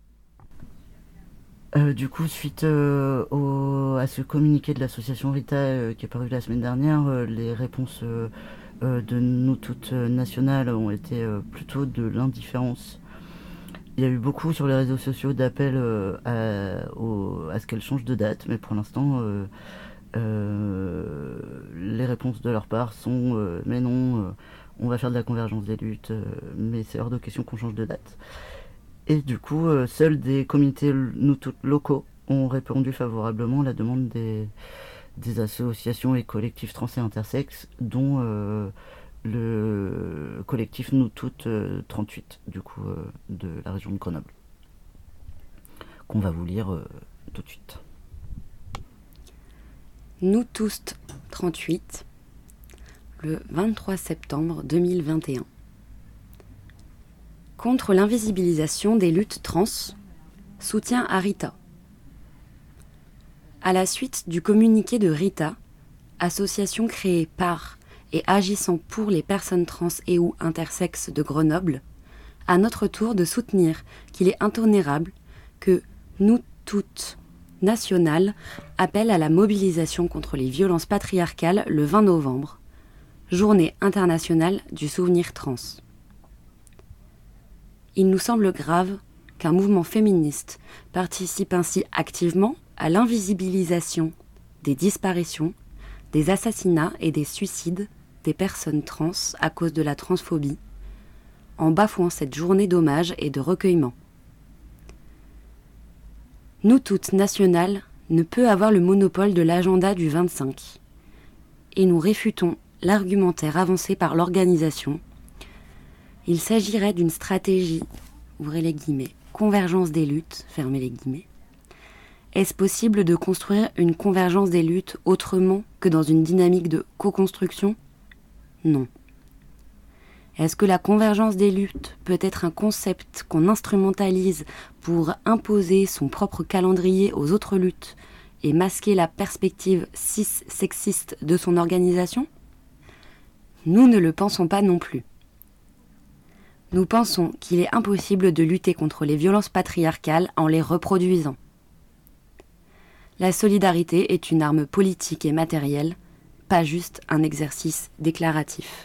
Euh, du coup, suite euh, au, à ce communiqué de l'association Rita euh, qui est paru la semaine dernière, euh, les réponses euh, euh, de Nous Toutes euh, nationales ont été euh, plutôt de l'indifférence. Il y a eu beaucoup sur les réseaux sociaux d'appels euh, à, au- à ce qu'elle change de date, mais pour l'instant, euh, euh, les réponses de leur part sont euh, mais non, euh, on va faire de la convergence des luttes, euh, mais c'est hors de question qu'on change de date. Et du coup, euh, seuls des comités l- Nous Toutes locaux ont répondu favorablement à la demande des, des associations et collectifs trans et intersexes, dont euh, le collectif Nous Toutes euh, trente-huit, du coup, euh, de la région de Grenoble, qu'on va vous lire euh, tout de suite. Nous Tous trente-huit, le vingt-trois septembre deux mille vingt et un. Contre l'invisibilisation des luttes trans, soutien à Rita. À la suite du communiqué de Rita, association créée par et agissant pour les personnes trans et ou intersexes de Grenoble, à notre tour de soutenir qu'il est intolérable que Nous Toutes nationales appellent à la mobilisation contre les violences patriarcales le vingt novembre, journée internationale du souvenir trans. Il nous semble grave qu'un mouvement féministe participe ainsi activement à l'invisibilisation des disparitions, des assassinats et des suicides des personnes trans à cause de la transphobie, en bafouant cette journée d'hommage et de recueillement. Nous toutes nationales ne peut avoir le monopole de l'agenda du vingt-cinq, et nous réfutons l'argumentaire avancé par l'organisation. Il s'agirait d'une stratégie, ouvrez les guillemets, convergence des luttes, fermez les guillemets. Est-ce possible de construire une convergence des luttes autrement que dans une dynamique de co-construction ? Non. Est-ce que la convergence des luttes peut être un concept qu'on instrumentalise pour imposer son propre calendrier aux autres luttes et masquer la perspective cis-sexiste de son organisation ? Nous ne le pensons pas non plus. Nous pensons qu'il est impossible de lutter contre les violences patriarcales en les reproduisant. La solidarité est une arme politique et matérielle, pas juste un exercice déclaratif.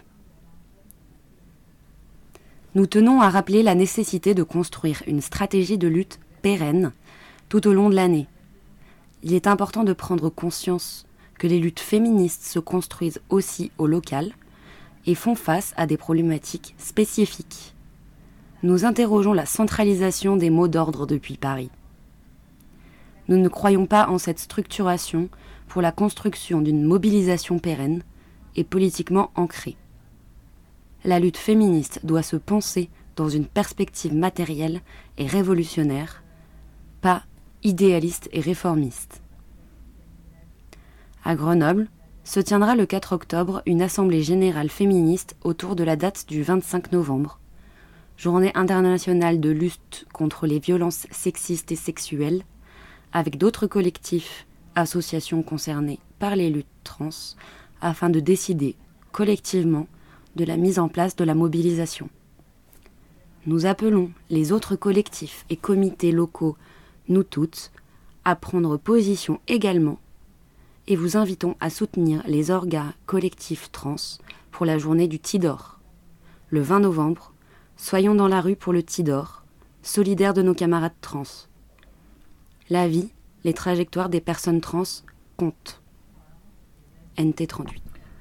Nous tenons à rappeler la nécessité de construire une stratégie de lutte pérenne tout au long de l'année. Il est important de prendre conscience que les luttes féministes se construisent aussi au local et font face à des problématiques spécifiques. Nous interrogeons la centralisation des mots d'ordre depuis Paris. Nous ne croyons pas en cette structuration pour la construction d'une mobilisation pérenne et politiquement ancrée. La lutte féministe doit se penser dans une perspective matérielle et révolutionnaire, pas idéaliste et réformiste. À Grenoble, se tiendra le quatre octobre une assemblée générale féministe autour de la date du vingt-cinq novembre, journée internationale de lutte contre les violences sexistes et sexuelles, avec d'autres collectifs, associations concernées par les luttes trans, afin de décider collectivement de la mise en place de la mobilisation. Nous appelons les autres collectifs et comités locaux, nous toutes, à prendre position également et vous invitons à soutenir les orgas collectifs trans pour la journée du Tidor. Le vingt novembre, soyons dans la rue pour le Tidor, solidaires de nos camarades trans. La vie, les trajectoires des personnes trans comptent. N T trente-huit.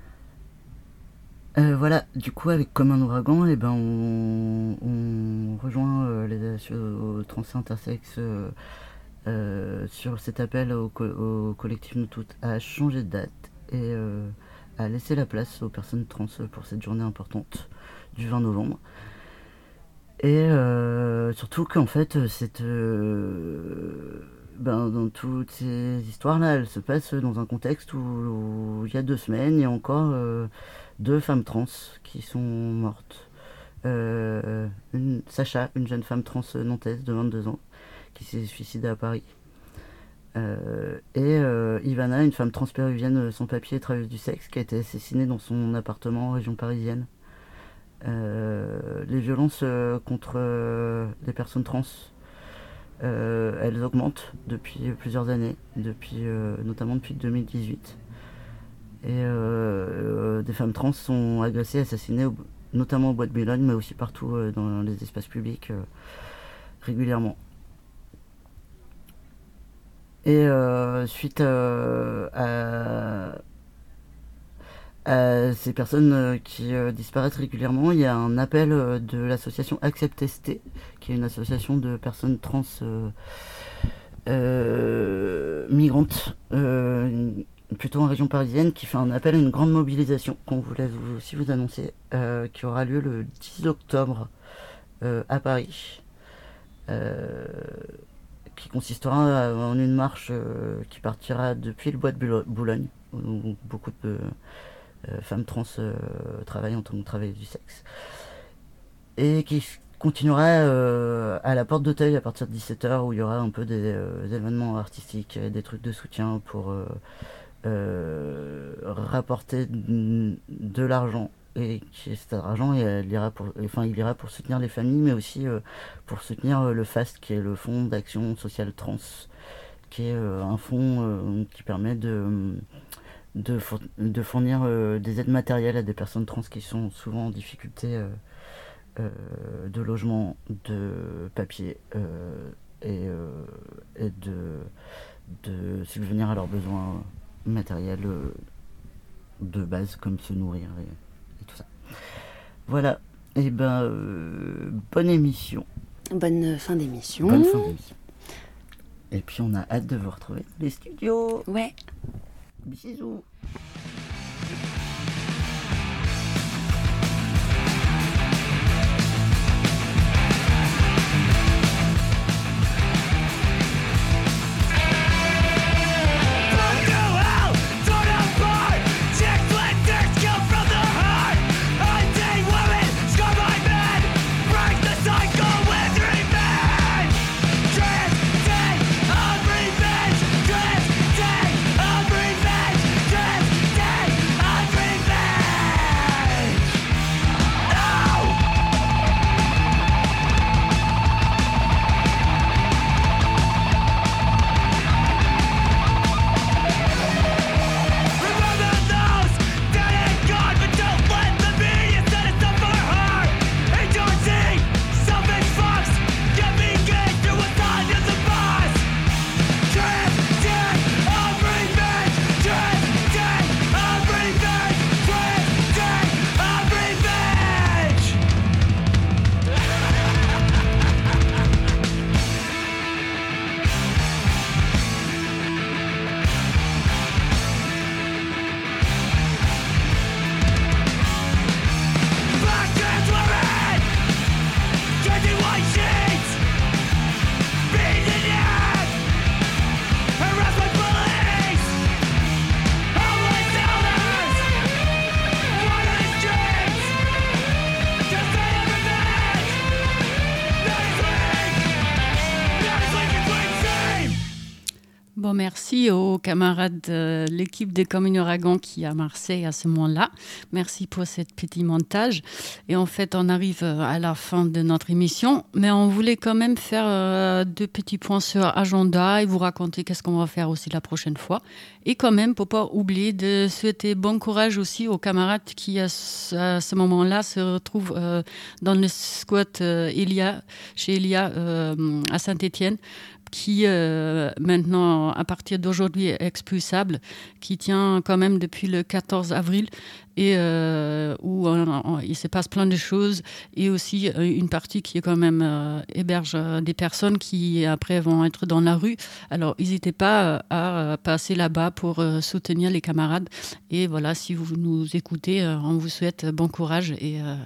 Euh, voilà, du coup, avec Comme un ouragan, eh ben, on, on rejoint euh, les associations trans et intersexes euh, euh, sur cet appel au, co- au collectif Nous Toutes à changer de date et euh, à laisser la place aux personnes trans pour cette journée importante du vingt novembre. Et euh, surtout qu'en fait, cette, euh, ben, dans toutes ces histoires-là, elles se passent dans un contexte où, où il y a deux semaines, il y a encore euh, deux femmes trans qui sont mortes. Euh, une, Sacha, une jeune femme trans nantaise de vingt-deux ans, qui s'est suicidée à Paris. Euh, et euh, Ivana, une femme trans péruvienne sans papier et travailleuse du sexe, qui a été assassinée dans son appartement en région parisienne. Euh, les violences euh, contre euh, les personnes trans, euh, elles augmentent depuis plusieurs années, depuis, euh, notamment depuis deux mille dix-huit. Et euh, euh, des femmes trans sont agressées, assassinées, au, notamment au Bois de Boulogne, mais aussi partout euh, dans les espaces publics, euh, régulièrement. Et euh, suite euh, à... Euh, ces personnes euh, qui euh, disparaissent régulièrement, il y a un appel euh, de l'association Accept S T, qui est une association de personnes trans euh, euh, migrantes, euh, plutôt en région parisienne, qui fait un appel à une grande mobilisation qu'on voulait vous, aussi vous annoncer, euh, qui aura lieu le dix octobre euh, à Paris, euh, qui consistera en une marche euh, qui partira depuis le Bois de Boulogne, où beaucoup de Euh, femmes trans euh, travaillent en tant que travailleuses du sexe, et qui continuera euh, à la porte d'Auteuil à partir de dix-sept heures, où il y aura un peu des, euh, des événements artistiques, des trucs de soutien pour euh, euh, rapporter de, de l'argent, et qui, cet argent il ira, pour, enfin, il ira pour soutenir les familles, mais aussi euh, pour soutenir euh, le FAST, qui est le Fonds d'action sociale trans, qui est euh, un fonds euh, qui permet de De, four- de fournir euh, des aides matérielles à des personnes trans qui sont souvent en difficulté euh, euh, de logement, de papier euh, et, euh, et de, de subvenir à leurs besoins matériels euh, de base, comme se nourrir et, et tout ça. Voilà, et ben euh, bonne émission. Bonne fin d'émission. Bonne fin d'émission. Et puis on a hâte de vous retrouver dans les studios. Ouais. Bisous. Bon, merci aux camarades de l'équipe des Communes Ouragan qui est à Marseille à ce moment-là. Merci pour ce petit montage. Et en fait, on arrive à la fin de notre émission, mais on voulait quand même faire euh, deux petits points sur agenda et vous raconter qu'est-ce qu'on va faire aussi la prochaine fois. Et quand même, pour pas oublier de souhaiter bon courage aussi aux camarades qui, à ce, à ce moment-là, se retrouvent euh, dans le squat euh, Elia, chez Elia euh, à Saint-Étienne, qui euh, maintenant, à partir d'aujourd'hui, est expulsable, qui tient quand même depuis le quatorze avril et euh, où on, on, il se passe plein de choses, et aussi euh, une partie qui est quand même euh, héberge euh, des personnes qui après vont être dans la rue. Alors n'hésitez pas euh, à passer là-bas pour euh, soutenir les camarades, et voilà, si vous nous écoutez, euh, on vous souhaite bon courage et euh,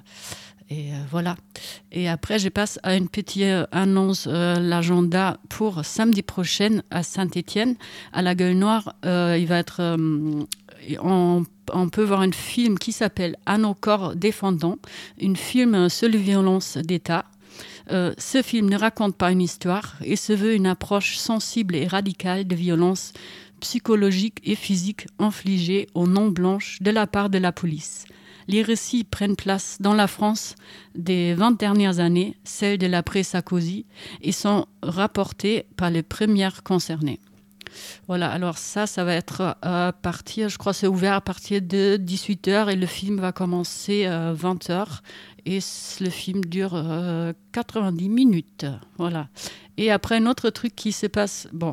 Et euh, voilà. Et après, je passe à une petite euh, annonce, euh, l'agenda pour samedi prochain à Saint-Étienne, à la Gueule Noire. Euh, il va être, euh, on, on peut voir un film qui s'appelle « À nos corps défendants », un film sur les violences d'État. Euh, ce film ne raconte pas une histoire et se veut une approche sensible et radicale de violences psychologiques et physiques infligées aux non-blanches de la part de la police. Les récits prennent place dans la France des vingt dernières années, celle de l'après-Sarkozy, et sont rapportés par les premières concernées. Voilà, alors ça, ça va être à partir, je crois que c'est ouvert à partir de dix-huit heures et le film va commencer à vingt heures et le film dure euh, quatre-vingt-dix minutes. Voilà. Et après, un autre truc qui se passe, bon...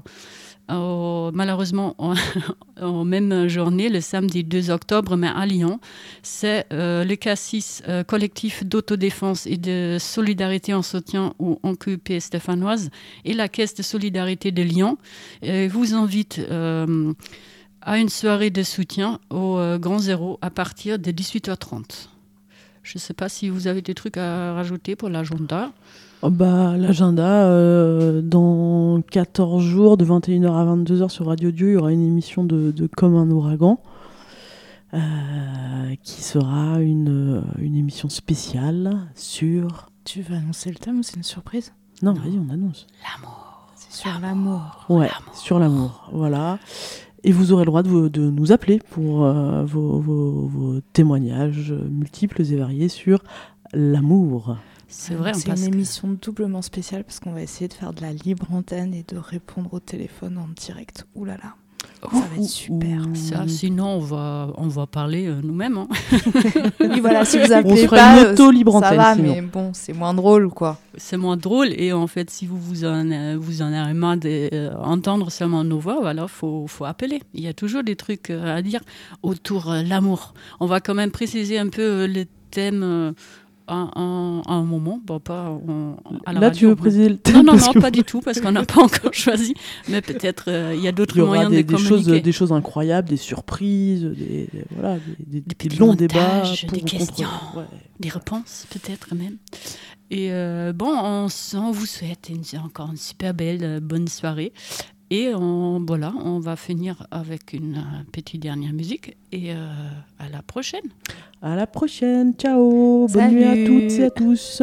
Oh, malheureusement, en, en même journée, le samedi deux octobre, mais à Lyon, c'est euh, le CASSIS, euh, collectif d'autodéfense et de solidarité en soutien aux occupés stéphanoises, et la Caisse de solidarité de Lyon euh, vous invite euh, à une soirée de soutien au euh, Grand Zéro à partir de dix-huit heures trente. Je ne sais pas si vous avez des trucs à rajouter pour l'agenda. Oh bah, l'agenda, euh, dans quatorze jours, de vingt et une heures à vingt-deux heures sur Radio Dieu, il y aura une émission de, de Comme un ouragan, euh, qui sera une, une émission spéciale sur... Tu vas annoncer le thème ou c'est une surprise? Non, non. Vas-y, on annonce. L'amour. C'est sur l'amour. Ouais, l'amour. sur l'amour, voilà. Et vous aurez le droit de, vous, de nous appeler pour euh, vos, vos, vos témoignages multiples et variés sur l'amour. C'est vrai, c'est parce une que... émission doublement spéciale parce qu'on va essayer de faire de la libre antenne et de répondre au téléphone en direct. Ouh là là. Ça va être super. Ça, sinon, on va, on va parler euh, nous-mêmes. Hein. Oui, voilà, si vous On appelez se fera pas, une auto-libre ça antenne, va, sinon. mais bon, c'est moins drôle, quoi. C'est moins drôle. Et en fait, si vous vous en, euh, vous en avez marre d'entendre seulement nos voix, voilà, faut, faut appeler. Il y a toujours des trucs euh, à dire autour de euh, l'amour. On va quand même préciser un peu euh, les thèmes euh, à, à- à un moment. Bon, pas en- à la Là, radio, tu veux mais- préciser le thème Non, non, parce non, que pas du tout, parce qu'on n'a pas encore choisi. Mais peut-être euh, il y a d'autres il y aura moyens des, de des communiquer. choses, des choses incroyables, des surprises, des, des- voilà, des, des- des petits longs débats montages, pour des ou contre- questions. ouais. Des réponses, peut-être même. Et euh, bon, on, s- on vous souhaite une- encore une super belle, euh, bonne soirée. Et on, voilà, on va finir avec une euh, petite dernière musique. Et euh, à la prochaine. À la prochaine, ciao, bonne nuit à Salut. toutes et à tous.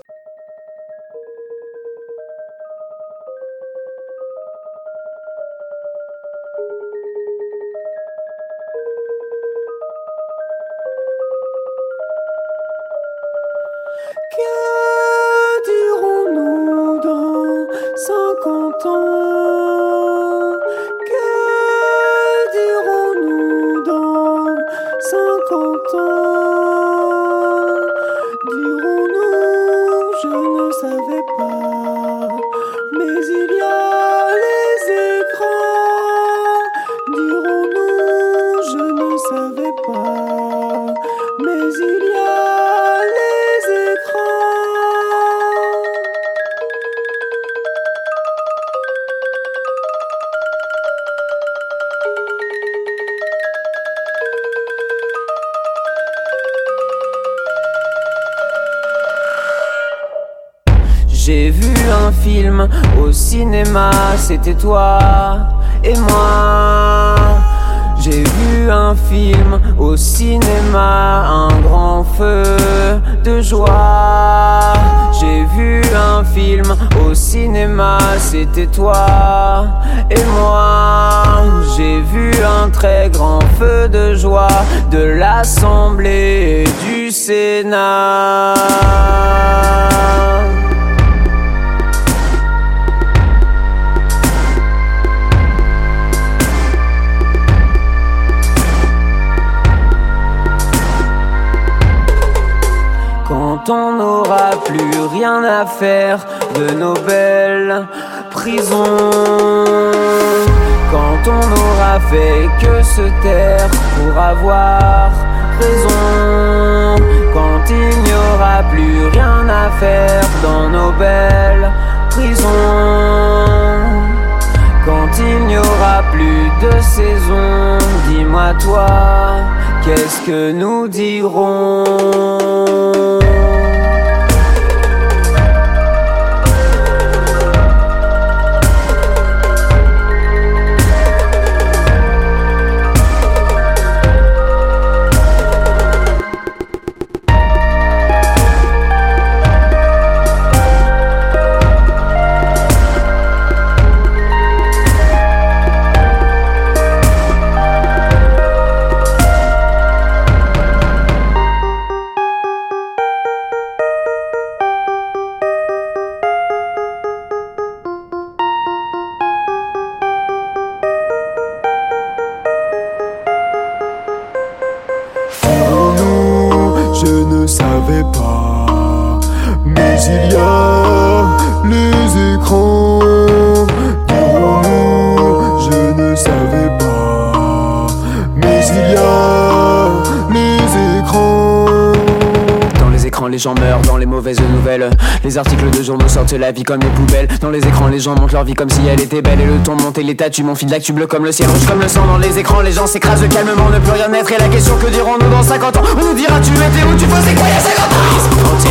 Que dirons-nous dans cinquante ans? Que dirons-nous dans cinquante ans? Dirons-nous, je ne savais pas, mais il y a les écrans. Dirons-nous, je ne savais pas, mais il y a les écrans. J'ai vu un film au cinéma, c'était toi et moi. J'ai vu un film au cinéma, un grand feu de joie. J'ai vu un film au cinéma, c'était toi et moi. J'ai vu un très grand feu de joie de l'Assemblée et du Sénat. Quand on n'aura plus rien à faire de nos belles prisons, quand on n'aura fait que se taire pour avoir raison, quand il n'y aura plus rien à faire dans nos belles prisons, quand il n'y aura plus de saison, dis-moi toi, qu'est-ce que nous dirons? Dirons-nous, je ne savais pas, mais il y a les écrans. Dirons-nous, je ne savais pas, mais il y a les écrans. Dans les écrans, les gens meurent dans les mauvaises nouvelles. Les articles de journaux sortent la vie comme les poubelles. Dans les écrans, les gens montrent leur vie comme si elle était belle. Et le ton monte et les tatues, mon fil d'actu bleu comme le ciel, rouge comme le sang. Dans les écrans, les gens s'écrasent calmement, ne peut rien être. Et la question, que dirons-nous dans cinquante ans? On nous dira, tu étais où, tu faisais quoi il y a cinquante ans?